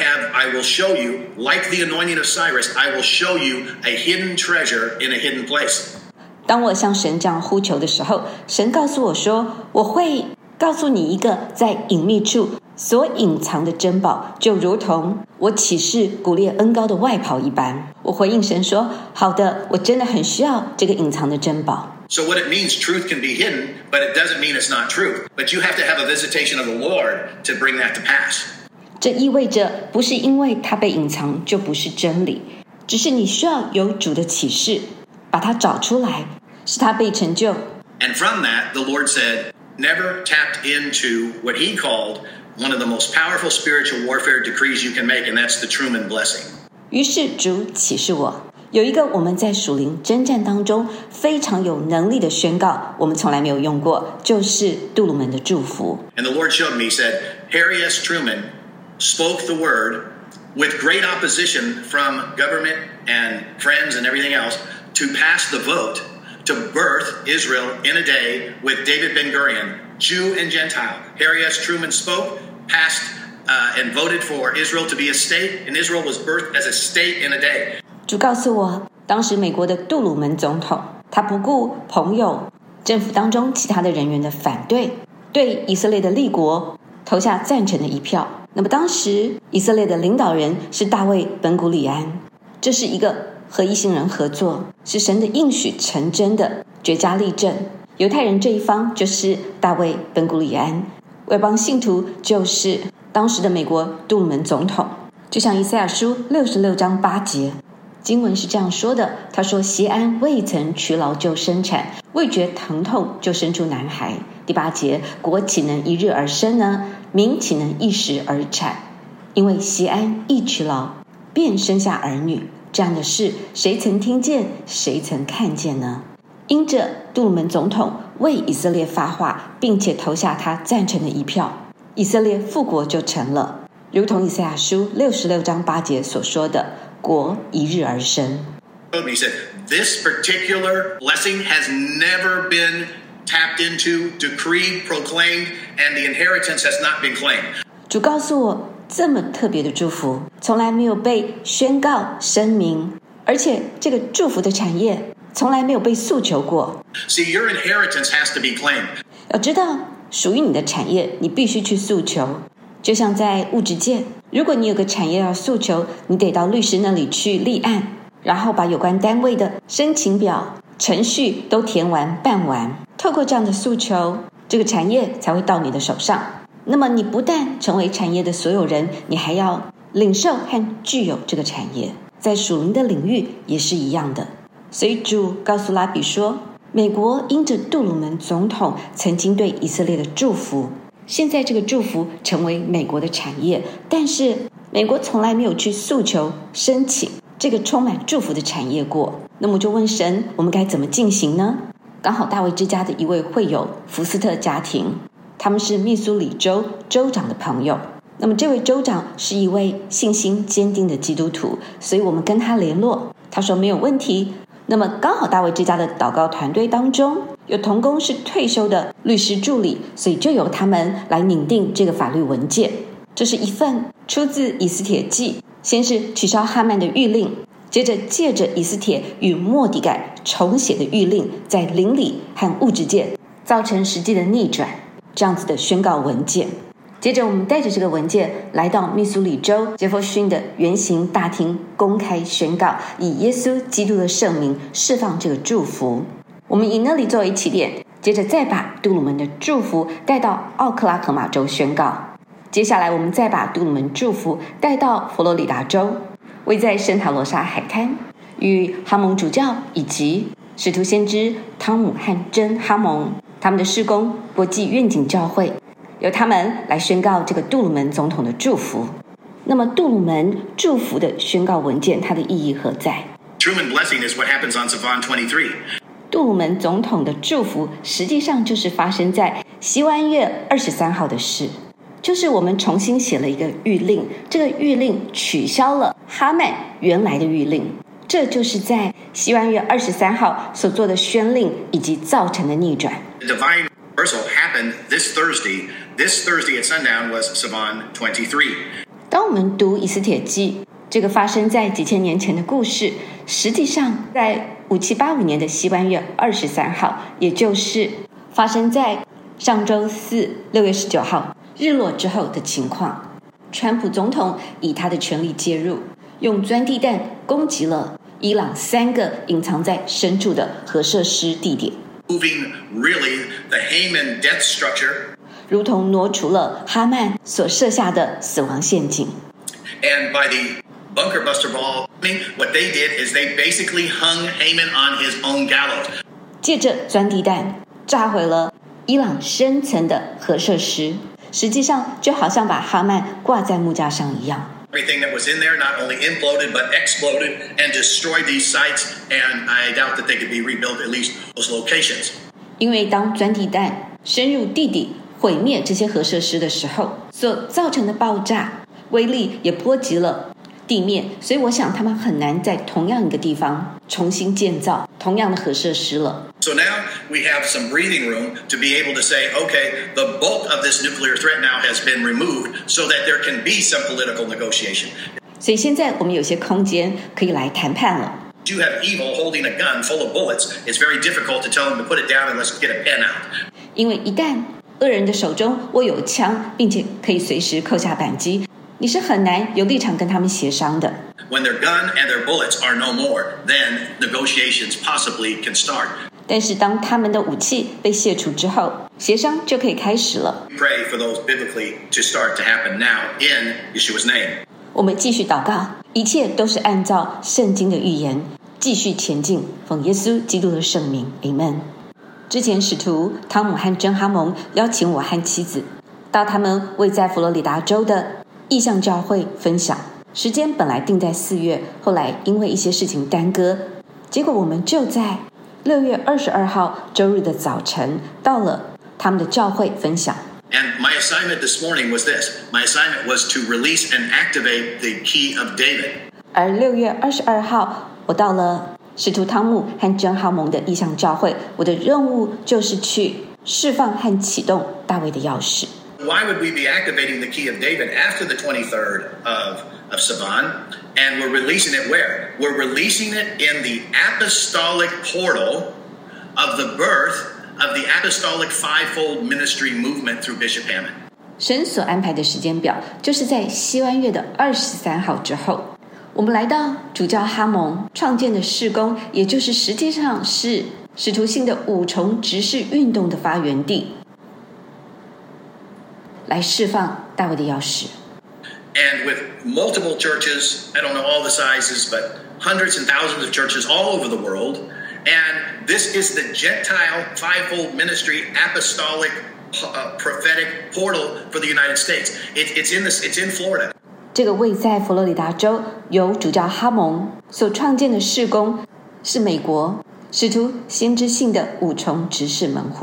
I will show you, like the anointing of Cyrus, I will show you a hidden treasure in a hidden place. 当我向神这样呼求的时候，神告诉我说，我会告诉你一个在隐秘处所隐藏的珍宝，就如同我启示古列恩膏的外袍一般。我回应神说，好的，我真的很需要这个隐藏的珍宝。 So what it means, truth can be hidden, but it doesn't mean it's not truth. But you have to have a visitation of the Lord to bring that to pass. 这意味着不是因为它被隐藏就不是真理，只是你需要有主的启示，把它找出来，使它被成就。 And from that, the Lord said, never tapped into what he called one of the most powerful spiritual warfare decrees you can make, and that's the Truman blessing. 于是主启示我，有一个我们在属灵征战当中非常有能力的宣告，我们从来没有用过，就是杜鲁门的祝福。 And the Lord showed me, he said, Harry S. Truman spoke the word with great opposition from government and friends and everything else to pass the vote to birth Israel in a day with David Ben-Gurion, Jew and Gentile. Harry S. Truman spoke, passed and voted for Israel to be a state, and Israel was birthed as a state in a day. 主告诉我，当时美国的杜鲁门总统，他不顾朋友、政府当中其他的人员的反对，对以色列的立国投下赞成的一票。那么当时以色列的领导人是大卫本古里安，这是一个和一行人合作，是神的应许成真的绝佳例证。犹太人这一方就是大卫本古里安，外邦信徒就是当时的美国杜鲁门总统。就像以赛亚书66章8节，经文是这样说的，他说，锡安未曾劬劳就生产，未觉疼痛就生出男孩。第8节，国岂能一日而生呢？民岂能一时而产？因为锡安一劬劳，便生下儿女。这样的事，谁曾听见？谁曾看见呢？因着杜鲁门总统为以色列发话，并且投下他赞成的一票，以色列复国就成了，如同以赛亚书66章8节所说的，国一日而生。 He said, this particular blessing has never been tapped into, decreed, proclaimed, and the inheritance has not been claimed. 主告诉我，这么特别的祝福从来没有被宣告声明，而且这个祝福的产业从来没有被诉求过。 See, your inheritance has to be claimed. 要知道，属于你的产业你必须去诉求。就像在物质界，如果你有个产业要诉求，你得到律师那里去立案，然后把有关单位的申请表程序都填完办完，透过这样的诉求，这个产业才会到你的手上。那么你不但成为产业的所有人，你还要领受和具有这个产业。在属灵的领域也是一样的。所以主告诉拉比说，美国因着杜鲁门总统曾经对以色列的祝福，现在这个祝福成为美国的产业，但是美国从来没有去诉求申请这个充满祝福的产业过。那么就问神，我们该怎么进行呢？刚好大卫之家的一位会友福斯特家庭，他们是密苏里州州长的朋友， 那么这位州长是一位信心坚定的基督徒，所以我们跟他联络，他说没有问题。那么刚好大卫之家的祷告团队当中有同工是退休的律师助理，所以就由他们来拟定这个法律文件。这是一份出自以斯帖记，先是取消哈曼的谕令，接着借着以斯帖与末底改重写的谕令，在灵里和物质界造成实际的逆转，这样子的宣告文件。接着我们带着这个文件来到密苏里州杰佛逊的圆形大厅，公开宣告以耶稣基督的圣名释放这个祝福。我们以那里作为起点，接着再把杜鲁门的祝福带到奥克拉荷马州宣告。接下来我们再把杜鲁门祝福带到佛罗里达州，位在圣塔罗莎海滩，与哈蒙主教以及使徒先知汤姆和珍哈蒙他们的事工国际愿景教会，由他们来宣告这个杜鲁门总统的祝福。那么杜鲁门祝福的宣告文件，它的意义何在？ Truman blessing is what happens on Sivan 23. 杜鲁门总统的祝福实际上就是发生在西湾月23号的事，就是我们重新写了一个谕令，这个谕令取消了哈曼原来的谕令，这就是在西湾月23号所做的宣令以及造成的逆转。 The divine reversal happened this Thursday. This Thursday at sundown was Sivan 23. 当我们读以斯帖记，这个发生在几千年前的故事，实际上在5785年的西湾月23号，也就是发生在上周四6月19号日落之后的情况。川普总统以他的权力介入，用钻地弹攻击了伊朗3个隐藏在深处的核设施地点， Moving really the Haman death structure. 如同挪除了哈曼所设下的死亡陷阱。 And by the bunker buster ball, what they did is they basically hung Haman on his own gallows. 借着钻地弹炸毁了伊朗深层的核设施，实际上就好像把哈曼挂在木架上一样。 Everything that was in there not only imploded but exploded and destroyed these sites, and I doubt that they could be rebuilt, at least those locations. 因为当钻地弹深入地底毁灭这些核设施的时候，所造成的爆炸威力也波及了地面，所以我想他们很难在同样一个地方重新建造同样的核设施了。 So now we have some breathing room to be able to say, okay, the bulk of this nuclear threat now has been removed so that there can be some political negotiation. 所以现在我们有些空间可以来谈判了。 You have evil holding a gun full of bullets. It's very difficult to tell them to put it down and let's get a pen out. 因为一旦恶人的手中握有枪，并且可以随时扣下扳机，你是很难有立场跟他们协商的。 When their gun and their bullets are no more, then negotiations possibly can start. 但是当他们的武器被卸除之后，协商就可以开始了。 Pray for those biblically to start to happen now in Yeshua's name. 我们继续祷告，一切都是按照圣经的预言继续前进，奉耶稣基督的圣名 Amen。 之前使徒汤姆和珍哈蒙邀请我和妻子到他们位在佛罗里达州的异象教会分享，时间本来定在4月，后来因为一些事情耽搁，结果我们就在6月22号周日的早晨到了他们的教会分享。 And my assignment this morning was this. My assignment was to release and activate the key of David. 而6月22号我到了使徒汤姆和珍哈蒙的异象教会，我的任务就是去释放和启动大卫的钥匙。 Why would we be activating the key of David after the 23rd of Sivan? And we're releasing it where? We're releasing it in the apostolic portal of the birth of the apostolic fivefold ministry movement through Bishop Hammond. 神所安排的时间表就是在西湾月的23号之后，我们来到主教哈蒙创建的事工，也就是实际上是使徒性的5重执事运动的发源地，来释放大卫的钥匙。 And with multiple churches, I don't know all the sizes, but hundreds and thousands of churches all over the world. And this is the Gentile fivefold ministry apostolic prophetic portal for the United States. It's in Florida. 这个位在佛罗里达州由主教哈蒙所创建的事工，是美国使徒先知性的5重执事门户。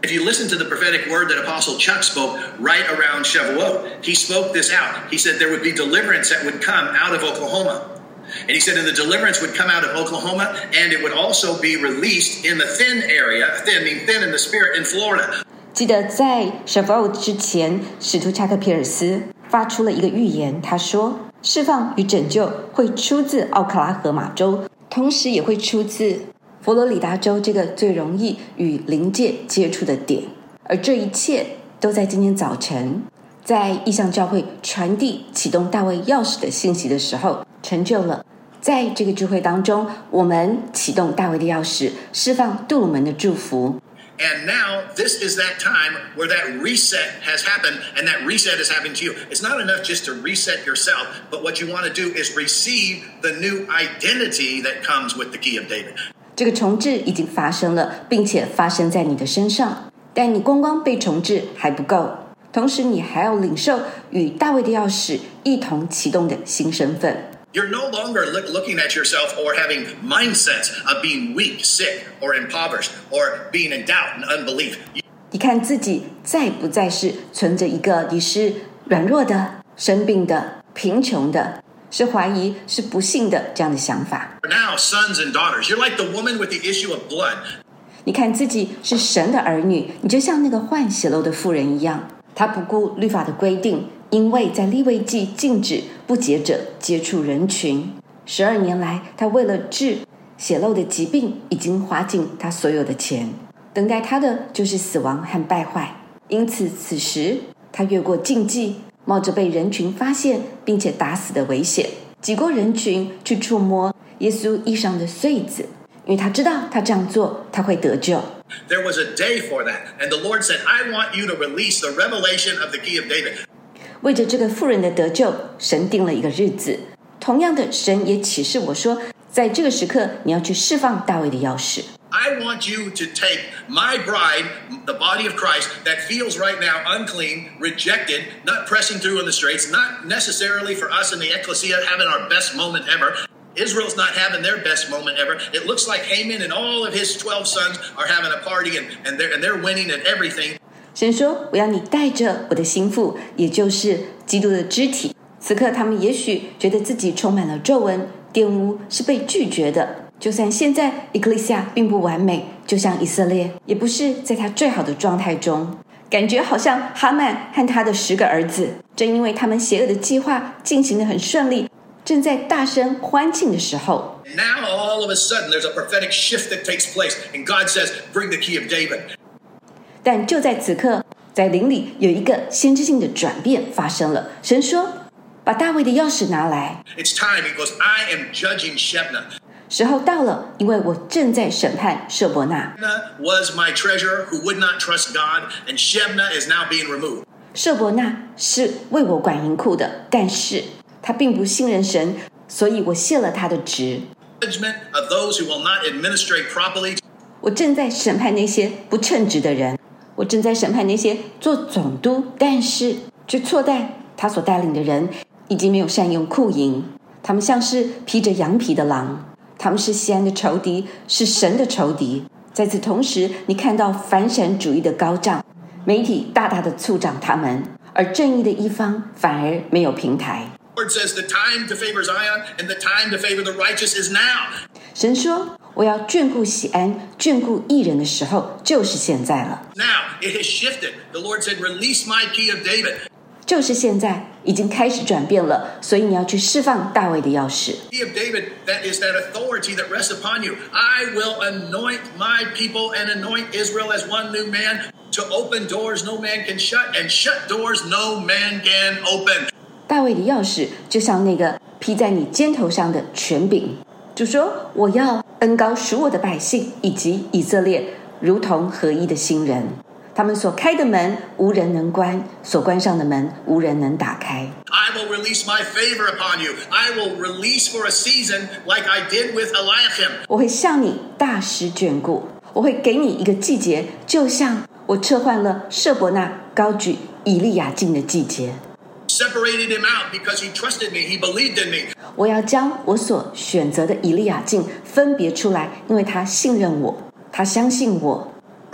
If you listen to the prophetic word that Apostle Chuck spoke right around Shavuot, he spoke this out. He said there would be deliverance that would come out of Oklahoma. And he said, and the deliverance would come out of Oklahoma, and it would also be released in the thin area, thin in the spirit in Florida. 记得在 Shavuot 之前，使徒查克皮尔斯发出了一个预言，他说释放与拯救会出自奥克拉荷马州，同时也会出自佛罗里达州这个最容易与灵界接触的点。而这一切都在今天早晨，在异象教会传递启动大卫钥匙的信息的时候成就了。在这个聚会当中，我们启动大卫的钥匙，释放杜鲁门的祝福。 And now this is that time where that reset has happened, and that reset is happening to you. It's not enough just to reset yourself, but what you want to do is receive the new identity that comes with the key of David. 这个重置已经发生了，并且发生在你的身上，但你光光被重置还不够，同时你还要领受与大卫的钥匙一同启动的新身份。 You're no longer looking at yourself or having mindsets of being weak, sick, or impoverished, or being in doubt and unbelief. 你看自己再不再是存着一个你是软弱的、生病的、贫穷的，是怀疑、是不幸的这样的想法。 Now, sons and daughters, you're like the woman with the issue of blood. 你看自己是神的儿女，你就像那个患血漏的妇人一样，她不顾律法的规定，因为在利未记禁止不洁者接触人群。12年来，她为了治血漏的疾病，已经花尽她所有的钱，等待她的就是死亡和败坏。因此，此时她越过禁忌，冒着被人群发现并且打死的危险，挤过人群去触摸耶稣衣裳的穗子，因为她知道她这样做，她会得救。 There was a day for that, and the Lord said, I want you to release the revelation of the key of David. 为着这个妇人的得救，神定了一个日子。同样的，神也启示我说，在这个时刻，你要去释放大卫的钥匙。 I want you to take my bride, the body of Christ, that feels right now unclean, rejected, not pressing through in the straits, not necessarily for us in the ecclesia having our best moment ever. Israel's not having their best moment ever. It looks like Haman and all of his 12 sons are having a party and they're winning at everything. 神说，我要你带着我的心腹，也就是基督的肢体。此刻他们也许觉得自己充满了皱纹，玷污，是被拒绝的。就算现在 Ecclesia 并不完美，就像以色列也不是在他最好的状态中，感觉好像哈曼和他的10个儿子，正因为他们邪恶的计划进行得很顺利，正在大声欢庆的时候， Now all of a sudden there's a prophetic shift that takes place, and God says, bring the key of David. 但就在此刻，在灵里有一个先知性的转变发生了。神说，把大卫的钥匙拿来。 It's time. He goes, I am judging Shebna. 时候到了，因为我正在审判舍伯那。 Shebna was my treasurer who would not trust God, and Shebna is now being removed. 舍伯那是为我管银库的，但是他并不信任神，所以我卸了他的职。 Judgment of those who will not administrate properly. 我正在审判那些不称职的人，我正在审判那些做总督但是却错待他所带领的人，以及没有善用库银。他们像是披着羊皮的狼，他们是西安的仇敌，是神的仇敌。在此同时，你看到反闪主义的高涨，媒体大大的促长他们，而正义的一方反而没有平台。 The Lord says the time to favor Zion and the time to favor the righteous is now. 神说，我要眷顾喜安，眷顾义人的时候就是现在了。 Now it has shifted. The Lord said, release my key of David. 就是现在，已经开始转变了，所以你要去释放大卫的钥匙。 Key of David, that is that authority that rests upon you. I will anoint my people and anoint Israel as one new man to open doors no man can shut and shut doors no man can open. 大卫的钥匙就像那个披在你肩头上的权柄。主说，我要恩膏属我的百姓以及以色列，如同合一的新人。他们所开的门无人能关，所关上的门无人能打开。 I will release my favor upon you. I will release for a season like I did with Eliakim. 我会向你大施眷顾，我会给你一个季节，就像我撤换了舍伯那高举以利亚敬的季节。 Separated him out because he trusted me. He believed in me. 我要将我所选择的以利亚敬分别出来，因为他信任我，他相信我。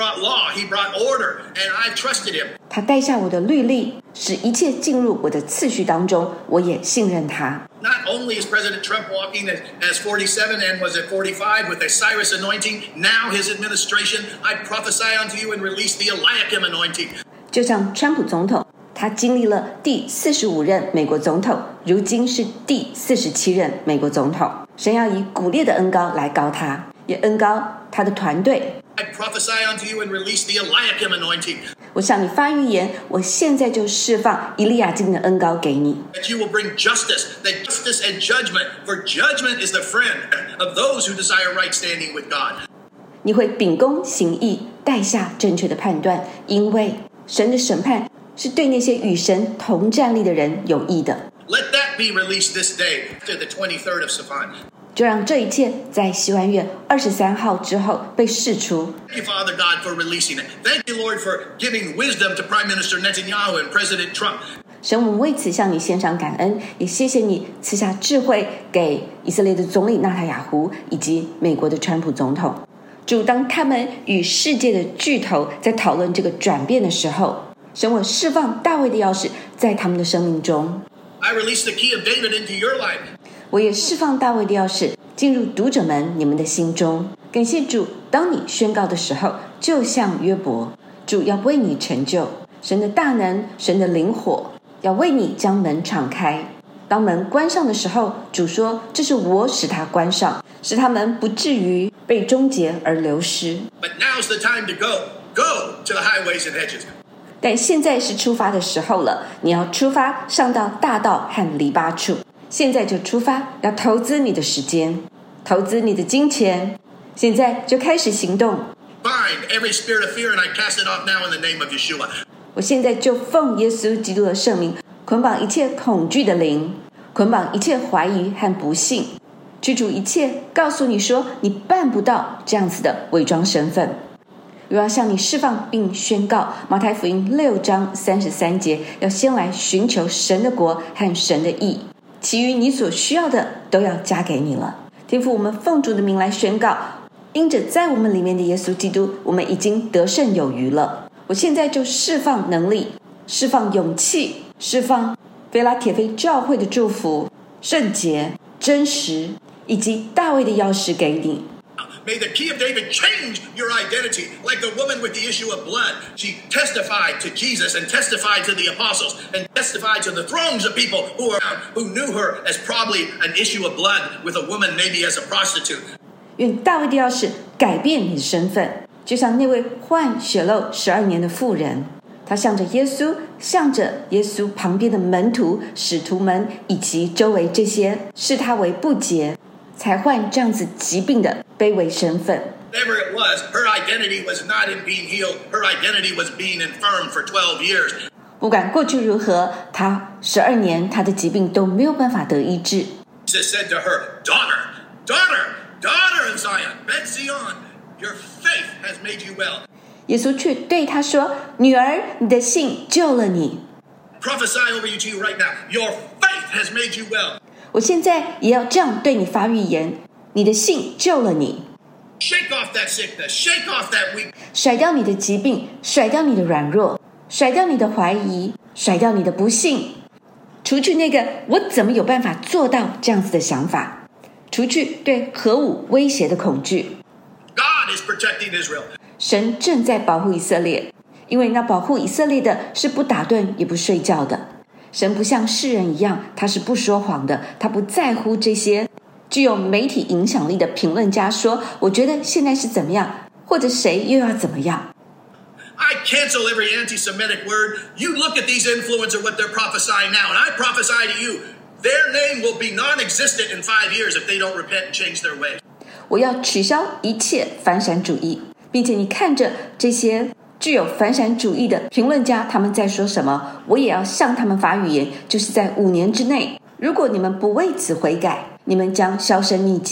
brought law, he brought order, and I've trusted him. 他带下我的律例，使一切进入我的次序当中，我也信任他。 Not only is President Trump walking as 47 and was at 45 with the Cyrus anointing, now his administration, I prophesy unto you and release the Eliakim anointing. 就像川普总统，他经历了第45任美国总统，如今是第47任美国总统。神要以古列的恩膏来膏他，也恩膏他的团队。 I prophesy unto you and release the Eliakim anointing. 我向你发预言，我现在就释放以利亚金的恩膏给你。 That you will bring justice and judgment, for judgment is the friend of those who desire right standing with God. 你会秉公行义，带下正确的判断，因为神的审判是对那些与神同站立的人有益的。 Let that be released this day to the 23rd of Sivan. 就让这一切在西湾月23号之后被释出。 Thank you, Father God, for releasing it. Thank you, Lord, for giving wisdom to Prime Minister Netanyahu and President Trump. 神，我们为此向你献上感恩，也谢谢你赐下智慧给以色列的总理纳塔雅胡以及美国的川普总统。主，当他们与世界的巨头在讨论这个转变的时候，神，我释放大卫的钥匙在他们的生命中。 I release the key of David into your life. 我也释放大卫的钥匙进入读者们你们的心中。感谢主，当你宣告的时候，就像约伯，主要为你成就。神的大能，神的灵火，要为你将门敞开。当门关上的时候，主说：“这是我使它关上，使他们不至于被终结而流失。” But now's the time to go to the highways and hedges. 但现在是出发的时候了，你要出发上到大道和篱笆处。现在就出发，要投资你的时间，投资你的金钱，现在就开始行动。 Bind every spirit of fear, and I cast it off now in the name of Yeshua. 我现在就奉耶稣基督的圣名，捆绑一切恐惧的灵，捆绑一切怀疑和不信，驱逐一切告诉你说你办不到这样子的伪装身份。我要向你释放并宣告马太福音6章33节，要先来寻求神的国和神的义，其余你所需要的都要加给你了。天父，我们奉主的名来宣告，因着在我们里面的耶稣基督，我们已经得胜有余了。我现在就释放能力，释放勇气，释放菲拉铁菲教会的祝福、圣洁、真实，以及大卫的钥匙给你。 May the key of David change your identity, like the woman with the issue of blood. She testified to Jesus and testified to the apostles and testified to the throngs of people who knew her as probably an issue of blood with a woman maybe as a prostitute. 愿大卫的钥匙改变你的身份，就像那位患血漏12年的妇人，她向着耶稣，向着耶稣旁边的门徒、使徒们以及周围这些视她为不洁才患这样子疾病的卑微身份。 Whatever it was, her identity was not in being healed. Her identity was being infirm for 12 years. 不管过去如何，她12年她的疾病都没有办法得医治。 Jesus said to her, Daughter of Zion, Bet Zion, your faith has made you well. 耶稣却对她说：“女儿，你的信救了你。 Prophesy over you to you right now. Your faith has made you well. 我现在也要这样对你发预言，你的信救了你。 Shake off that sickness. Shake off that weakness. 甩掉你的疾病，甩掉你的软弱，甩掉你的怀疑，甩掉你的不信，除去那个我怎么有办法做到这样子的想法，除去对核武威胁的恐惧。 God is protecting Israel. 神正在保护以色列，因为那保护以色列的是不打盹也不睡觉的。神不像世人一样，他是不说谎的，他不在乎这些具有媒体影响力的评论家说我觉得现在是怎么样，或者谁又要怎么样。 I cancel every anti-Semitic word. You look at these influencers, what they're prophesying now, and I prophesy to you, their name will be non-existent in 5 years if they don't repent and change their ways. 我要取消一切反闪主义，并且你看着这些具有反闪主义的评论家他们在说什么，我也要向他们发预言，就是在5年之内，如果你们不为此悔改，你们将销声匿迹。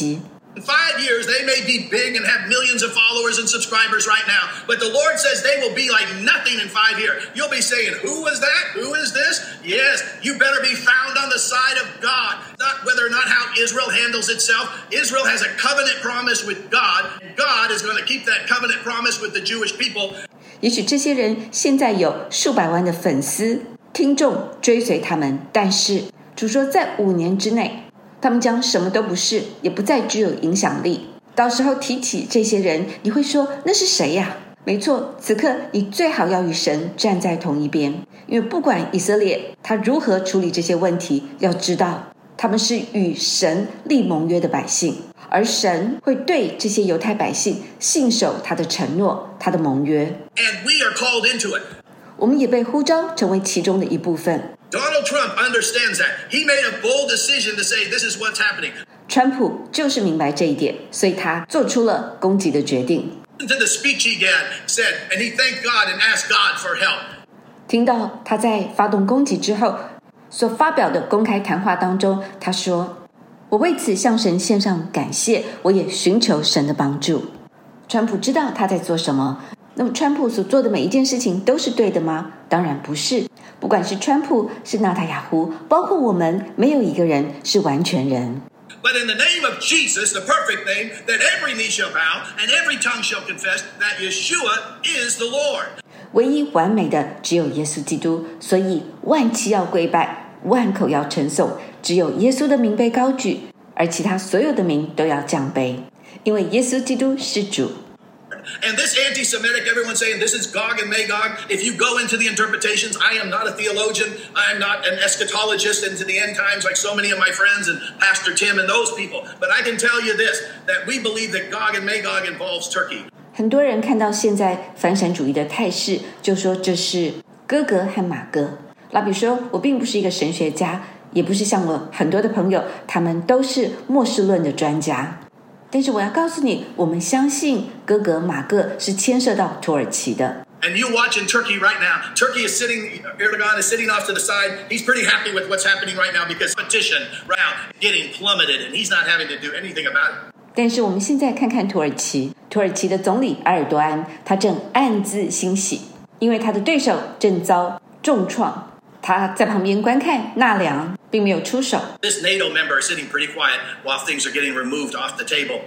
In 5 years, they may be big and have millions of followers and subscribers right now, but the Lord says they will be like nothing in 5 years. You'll be saying, who was that? Who is this? Yes, you better be found on the side of God, not whether or not how Israel handles itself. Israel has a covenant promise with God. God is going to keep that covenant promise with the Jewish people. 也许这些人现在有数百万的粉丝、听众追随他们，但是主说在5年之内，他们将什么都不是，也不再具有影响力。到时候提起这些人，你会说那是谁呀？没错，此刻你最好要与神站在同一边，因为不管以色列他如何处理这些问题，要知道他们是与神立盟约的百姓，而神会对这些犹太百姓信守他的承诺，他的盟约。 And we are called into it. 我们也被呼召成为其中的一部分。 Donald Trump understands that. He made a bold decision to say this is what's happening. 川普就是明白这一点，所以他做出了攻击的决定。 To the speech he said, and he thanked God and asked God for help. 听到他在发动攻击之后所发表的公开谈话当中，他说：“我为此向神献上感谢，我也寻求神的帮助。”川普知道他在做什么。那么川普所做的每一件事情都是对的吗？当然不是。不管是川普，是纳塔雅胡，包括我们，没有一个人是完全人。 But in the name of Jesus, the perfect name, that every knee shall bow and every tongue shall confess that Yeshua is the Lord. 唯一完美的只有耶稣基督，所以万膝要跪拜，万口要称颂，只有耶稣的名被高举，而其他所有的名都要降卑，因为耶稣基督是主。 And this anti-Semitic, everyone saying this is Gog and Magog. If you go into the interpretations, I am not a theologian. I am not an eschatologist into the end times like so many of my friends and Pastor Tim and those people. But I can tell you this, that we believe that Gog and Magog involves Turkey. 很多人看到现在反闪主义的态势，就说这是哥格和马哥。老比说，我并不是一个神学家，也不是像我很多的朋友，他们都是末世论的专家。但是我要告诉你，我们相信哥格马各是牵涉到土耳其的。 And you watch in Turkey right now. Turkey is Erdogan is sitting off to the side. He's pretty happy with what's happening right now because competition right now getting plummeted and he's not having to do anything about it. 但是我们现在看看土耳其的总理埃尔多安，他正暗自欣喜，因为他的对手正遭重创，他在旁边观看纳凉，并没有出手。 This NATO member is sitting pretty quiet while things are getting removed off the table.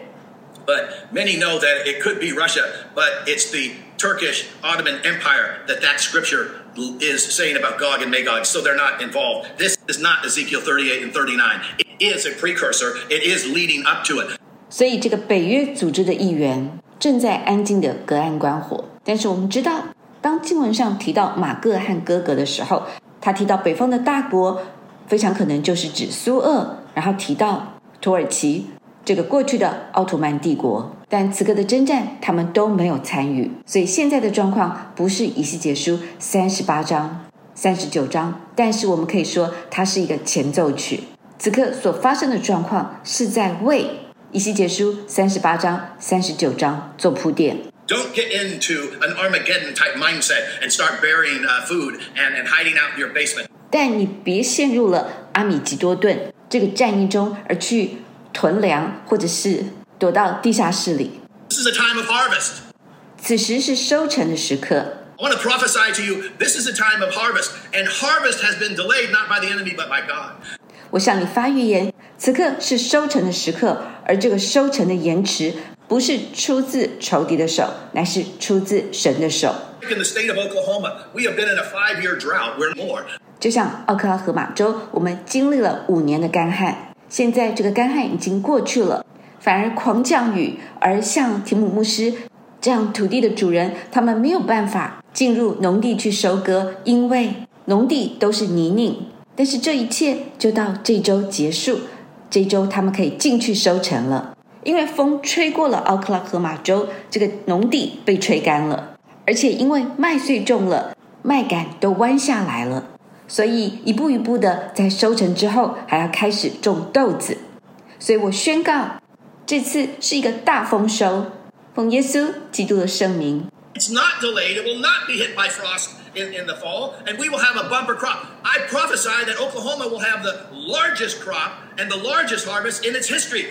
But many know that it could be Russia, but it's the Turkish Ottoman Empire that scripture is saying about Gog and Magog, so they're not involved. This is not Ezekiel 38 and 39. It is a precursor. It is leading up to it. 所以这个北约组织的议员正在安静的隔岸观火。但是我们知道，当经文上提到马各和哥格的时候，他提到北方的大国非常可能就是指苏俄，然后提到土耳其这个过去的奥图曼帝国，但此刻的征战他们都没有参与，所以现在的状况不是以西结书38章39章，但是我们可以说它是一个前奏曲。此刻所发生的状况是在为以西结书38章39章做铺垫。 Don't get into an Armageddon type mindset and start burying food and hiding out in your basement. 但你别陷入了阿米吉多顿这个战役中而去囤粮，或者是躲到地下室里。 This is a time of harvest. 此时是收成的时刻。 I want to prophesy to you, this is a time of harvest, and harvest has been delayed not by the enemy but by God. 我向你发预言，此刻是收成的时刻，而这个收成的延迟不是出自仇敌的手，乃是出自神的手。 In the state of Oklahoma, we have been in a 5-year drought. We're more. 就像奥克拉荷马州，我们经历了5年的干旱，现在这个干旱已经过去了，反而狂降雨，而像提姆牧师这样土地的主人，他们没有办法进入农地去收割，因为农地都是泥泞。但是这一切就到这周结束，这周他们可以进去收成了，因为风吹过了奥克拉荷马州，这个农地被吹干了，而且因为麦穗种了，麦秆都弯下来了，所以一步一步的在收成之后还要开始种豆子。所以我宣告这次是一个大丰收，奉耶稣基督的圣名。 It's not delayed. It will not be hit by frost in the fall, and we will have a bumper crop. I prophesy that Oklahoma will have the largest crop and the largest harvest in its history.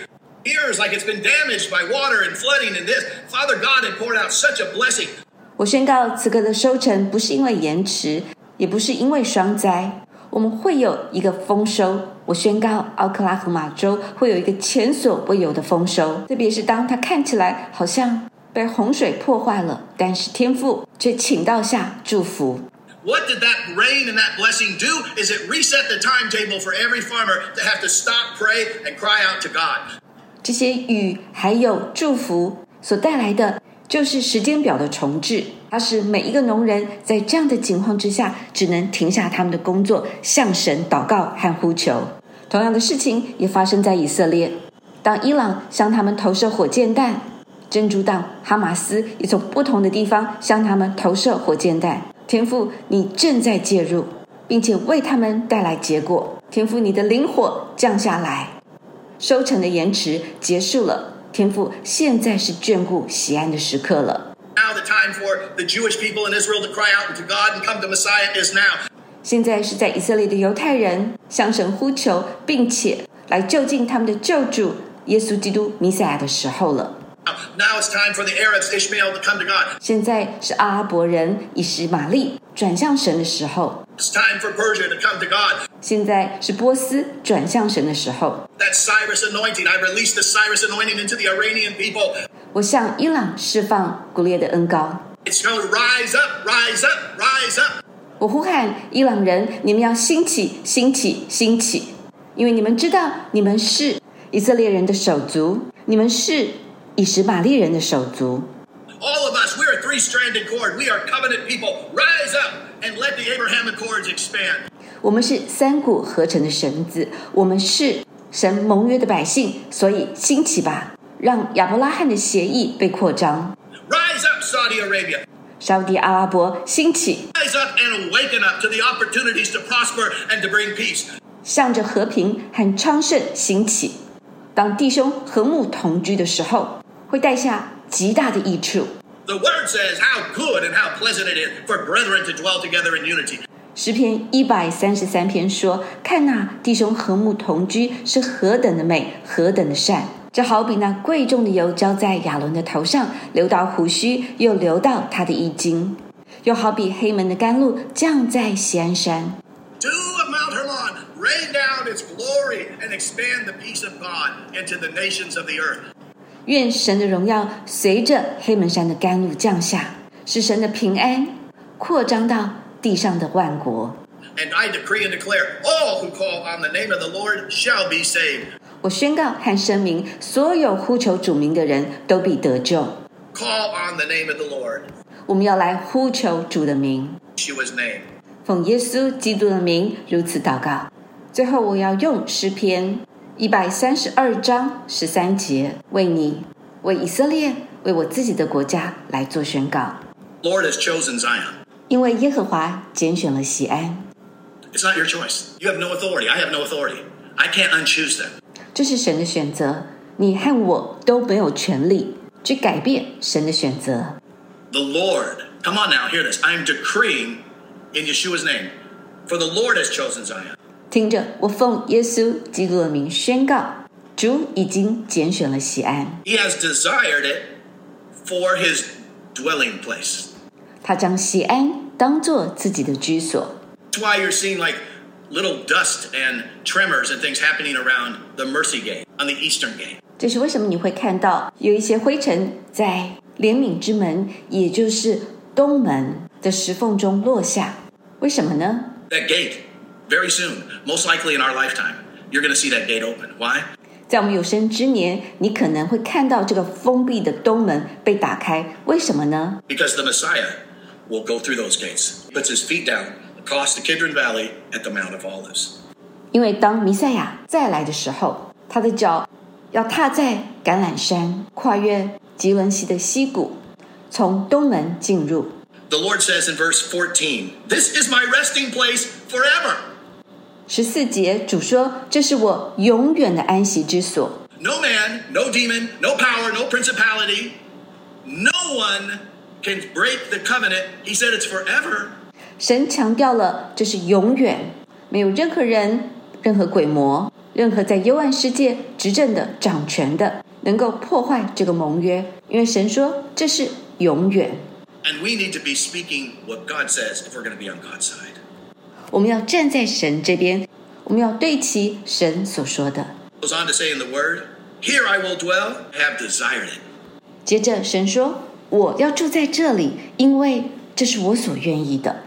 Here is like it's been damaged by water and flooding and this. Father God had poured out such a blessing. 我宣告此刻的收成不是因为延迟，也不是因为霜灾，我们会有一个丰收。我宣告奥克拉荷马州会有一个前所未有的丰收，特别是当它看起来好像被洪水破坏了，但是天父却倾倒下祝福。 What did that rain and that blessing do? Is it reset the timetable for every farmer to have to stop, pray, and cry out to God. 这些雨还有祝福所带来的就是时间表的重置，它使每一个农人在这样的情况之下只能停下他们的工作，向神祷告和呼求。同样的事情也发生在以色列，当伊朗向他们投射火箭弹，真主党哈马斯也从不同的地方向他们投射火箭弹。天父，你正在介入，并且为他们带来结果。天父，你的灵火降下来，收成的延迟结束了。天父，现在是眷顾西安的时刻了。 Now the time for the Jewish people in Israel to cry out to God and come to Messiah is now. 现在是在以色列的犹太人向神呼求，并且来就近他们的救主耶稣基督弥赛亚的时候了。 Now it's time for the Arabs, Ishmael, to come to God. 现在是阿拉伯人以实玛利转向神的时候。 It's time for Persia to come to God. 现在是波斯转向神的时候。 That Cyrus anointing, I released the Cyrus anointing into the Iranian people. 我向伊朗释放古列的恩膏。 It's going to rise up, rise up, rise up. 我呼喊伊朗人，你们要兴起，兴起，兴起，因为你们知道，你们是以色列人的手足，你们是以实玛利人的手足。 All of us, we're a three-stranded cord. We are covenant people. Rise up and let the Abrahamic cords expand. 我们是三股合成的绳子，我们是神盟约的百姓，所以兴起吧，让亚伯拉罕的协议被扩张。 Rise up, Saudi Arabia. 沙烏地阿拉伯兴起， Rise up and awaken up to the opportunities to prosper and to bring peace. 向着和平和昌盛兴起。当弟兄和睦同居的时候，会带下极大的益处。 The word says how good and how pleasant it is for brethren to dwell together in unity. 诗篇133篇说：看那弟兄和睦同居是何等的美，何等的善。这好比那贵重的油浇在亚伦的头上，流到胡须，又流到他的衣襟；又好比黑门的甘露降在锡安山。 Dew of Mount Hermon, rain down its glory and expand the peace of God into the nations of the earth. 愿神的荣耀随着黑门山的甘露降下，使神的平安扩张到地上的万国。 And I decree and declare, all who call on the name of the Lord shall be saved. 我宣告和声明，所有呼求主名的人都必得救。 Call on the name of the Lord. 我们要来呼求主的名， Yeshua's name. 奉耶稣基督的名如此祷告。最后我要用诗篇132章13节为你、为以色列、为我自己的国家来做宣告。 Lord has chosen Zion. 因为耶和华拣选了锡安。 It's not your choice. You have no authority. I have no authority. I can't unchoose them. 这是神的选择，你和我都没有权利去改变神的选择。 The Lord, come on now, hear this. I am decreeing in Yeshua's name, for the Lord has chosen Zion. 听着，我奉耶稣基督的名宣告，主已经拣选了锡安， He has desired it for his dwelling place. 他将锡安当作自己的居所。 That's why you're seeing like little dust and tremors and things happening around the Mercy Gate on the Eastern Gate. 这是为什么你会看到有一些灰尘在怜悯之门，也就是东门的石缝中落下？为什么呢？ That gate, very soon, most likely in our lifetime, you're going to see that gate open. Why? 在我们有生之年，你可能会看到这个封闭的东门被打开。为什么呢？ Because the Messiah will go through those gates. He puts his feet down across the Kidron Valley at the Mount of Olives. 因为当弥赛亚再来的时候，他的脚要踏在橄榄山，跨越吉伦西的溪谷，从东门进入。 The Lord says in verse 14, "This is my resting place forever." 14节，主说：“这是我永远的安息之所。 No man, no demon, no power, no principality, no one can break the covenant. He said it's forever. ” 神强调了，这是永远，没有任何人、任何鬼魔任何在幽暗世界执政的、掌权的，能够破坏这个盟约，因为神说这是永远。 And we need to be speaking what God says if we're going to be on God's side. 我们要站在神这边，我们要对齐神所说的。 Goes on to say in the word, "Here I will dwell, I have desired it." 接着神说，我要住在这里，因为这是我所愿意的。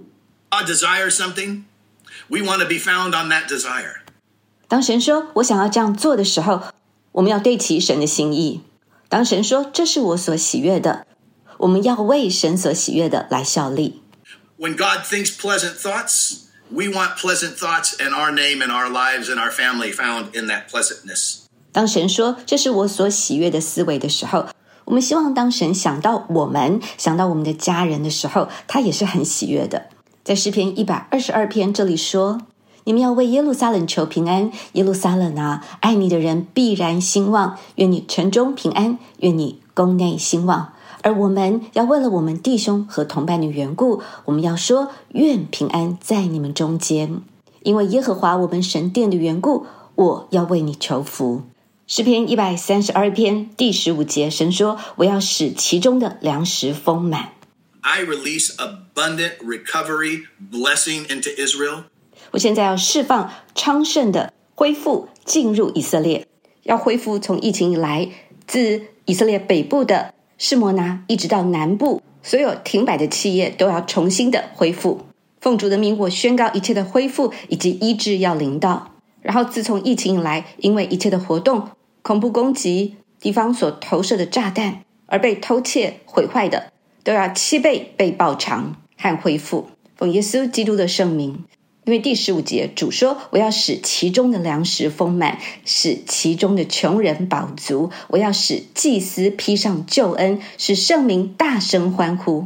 God desires something, we want to be found on that desire. 当神说我想要这样做的时候，我们要对齐神的心意。当神说这是我所喜悦的，我们要为神所喜悦的来效力。 When God thinks pleasant thoughts, we want pleasant thoughts and our name and our lives and our family found in that pleasantness. 当神说这是我所喜悦的思维的时候，我们希望当神想到我们，想到我们的家人的时候，他也是很喜悦的。在诗篇122篇这里说，你们要为耶路撒冷求平安，耶路撒冷啊，爱你的人必然兴旺，愿你城中平安，愿你宫内兴旺。而我们要为了我们弟兄和同伴的缘故，我们要说愿平安在你们中间，因为耶和华我们神殿的缘故，我要为你求福。诗篇132篇第15节，神说我要使其中的粮食丰满。 I release abundant recovery blessing into Israel. 我现在要释放昌盛的恢复进入以色列，要恢复从疫情以来，自以色列北部的示摩拿一直到南部，所有停摆的企业都要重新的恢复。奉主的名，我宣告一切的恢复以及医治要临到。然后自从疫情以来，因为一切的活动、恐怖攻击、敌方所投射的炸弹而被偷窃毁坏的，都要7倍被报偿和恢复。奉耶稣基督的圣名。因为第15节主说，我要使其中的粮食丰满，使其中的穷人饱足，我要使祭司披上救恩，使圣民大声欢呼。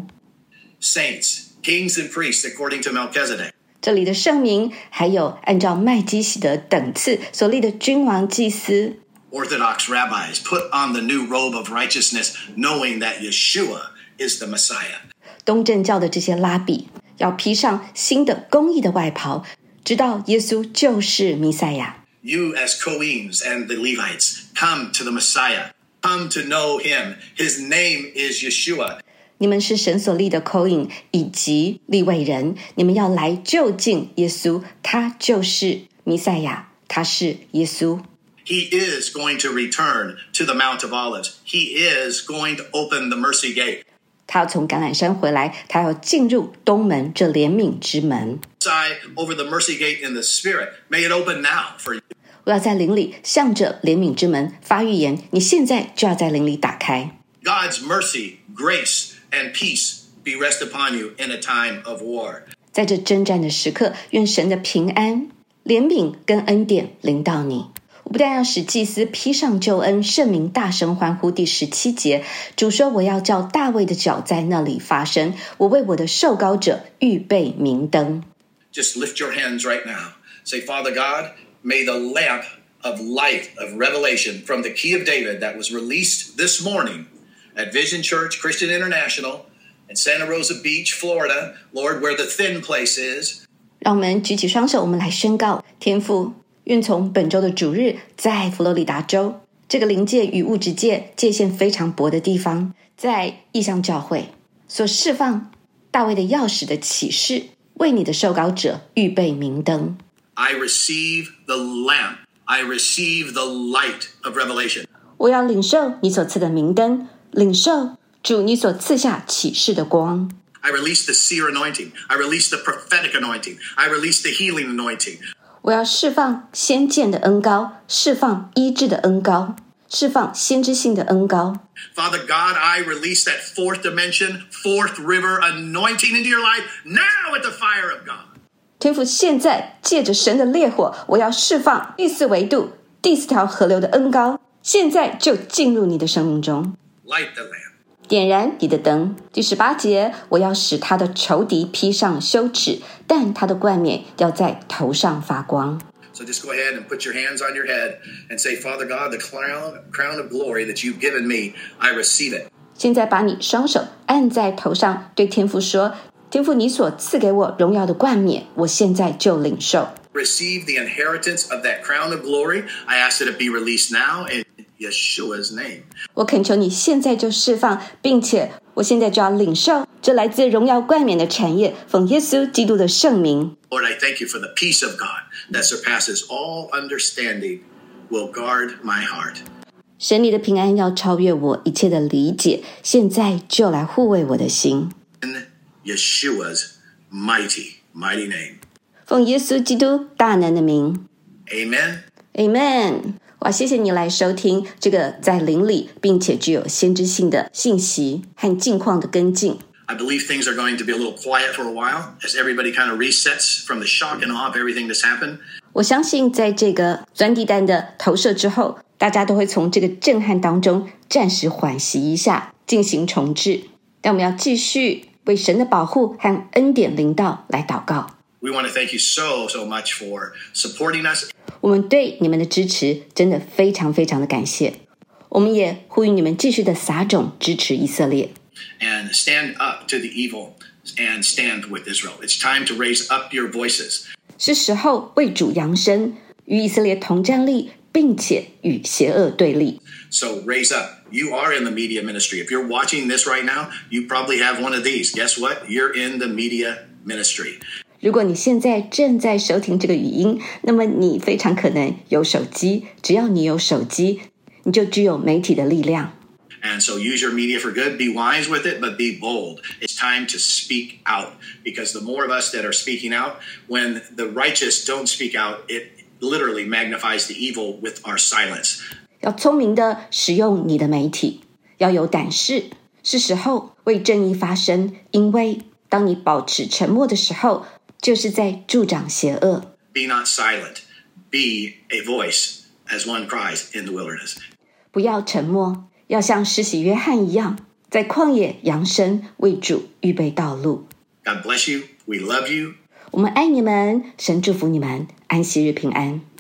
Saints, kings and priests according to Melchizedek. 这里的圣民还有按照麦基洗德等次所立的君王祭司。 Orthodox rabbis put on the new robe of righteousness, knowing that Yeshua is the Messiah. 东正教的这些拉比要披上新的公义的外袍，知道耶稣就是弥赛亚。 You as Kohenim and the Levites, come to the Messiah. Come to know him. His name is Yeshua. 你们是神所立的口引以及利未人，你们要来就近耶稣，他就是弥赛亚，他是耶稣。 He is going to return to the Mount of Olives. He is going to open the mercy gate. 他要从橄榄山回来，他要进入东门，这怜悯之门。 Over the mercy gate in the spirit. May it open now for you. 我要在灵里向着怜悯之门发预言，你现在就要在灵里打开。 God's mercy, grace, and peace be rest upon you in a time of war. 在这征战的时刻，愿神的平安、怜悯跟恩典临到你。我不但要使祭司披上救恩，圣民大声欢呼。第17节，主说我要叫大卫的脚在那里发声，我为我的受膏者预备明灯。 Just lift your hands right now. Say, Father God, may the lamp of light of revelation from the key of David that was released this morning at Vision Church Christian International in Santa Rosa Beach, Florida, Lord, where the thin place is. 让我们举起双手，我们来宣告，天父，愿从本周的主日，在佛罗里达州这个灵界与物质界界限非常薄的地方，在异象教会所释放大卫的钥匙的启示，为你的受膏者预备明灯。 I receive the lamp. I receive the light of revelation. 我要领受你所赐的明灯，领受主你所赐下启示的光。 I release the seer anointing. I release the prophetic anointing. I release the healing anointing. 我要释放先见的恩膏，释放医治的恩膏，释放先知性的恩膏。 Father God, I release that fourth dimension, fourth river anointing into your life now with the fire of God. 天父，现在借着神的烈火，我要释放第4维度、第4条河流的恩膏，现在就进入你的生命中。 Light the lamp. 点燃你的灯。第18节，我要使他的仇敌披上羞耻，但他的冠冕要在头上发光。 So just go ahead and put your hands on your head and say, Father God, the crown of glory that you've given me, I receive it. 现在把你双手按在头上，对天父说，天父，你所赐给我荣耀的冠冕，我现在就领受。 receive the inheritance of that crown of glory. I ask that it be released now in Yeshua's name. 我恳求你现在就释放，并且我现在就要领受这来自荣耀冠冕的产业，奉耶稣基督的圣名。 Lord, I thank you for the peace of God that surpasses all understanding will guard my heart. 神你的平安要超越我一切的理解，现在就来护卫我的心。 In Yeshua's mighty name. 奉耶稣基督大能的名。 Amen. Amen。哇，谢谢你来收听这个在灵里并且具有先知性的信息和近况的跟进。 I believe things are going to be a little quiet for a while as everybody kind of resets from the shock and awe of everything that's happened. 我相信在这个钻地弹的投射之后，大家都会从这个震撼当中暂时缓息一下，进行重置。但我们要继续为神的保护和恩典临到来祷告。 We want to thank you so much for supporting us. 我们对你们的支持真的非常非常的感谢。我们也呼吁你们继续的撒种支持以色列。 And stand up to the evil and stand with Israel. It's time to raise up your voices. 是时候为主扬声，与以色列同站立，并且与邪恶对立。 So raise up. You are in the media ministry. If you're watching this right now, you probably have one of these. Guess what? You're in the media ministry. 如果你现在正在收听这个语音，那么你非常可能有手机。只要你有手机，你就具有媒体的力量。 And so use your media for good. Be wise with it, but be bold. It's time to speak out because the more of us that are speaking out, when the righteous don't speak out, it literally magnifies the evil with our silence. 要聪明的使用你的媒体，要有胆识，是时候为正义发声，因为当你保持沉默的时候，就是在助长邪恶。 Be not silent. Be a voice as one cries in the wilderness. 不要沉默，要像施洗约翰一样，在旷野扬声，为主预备道路。 God bless you. We love you. 我们爱你们，神祝福你们，安息日平安。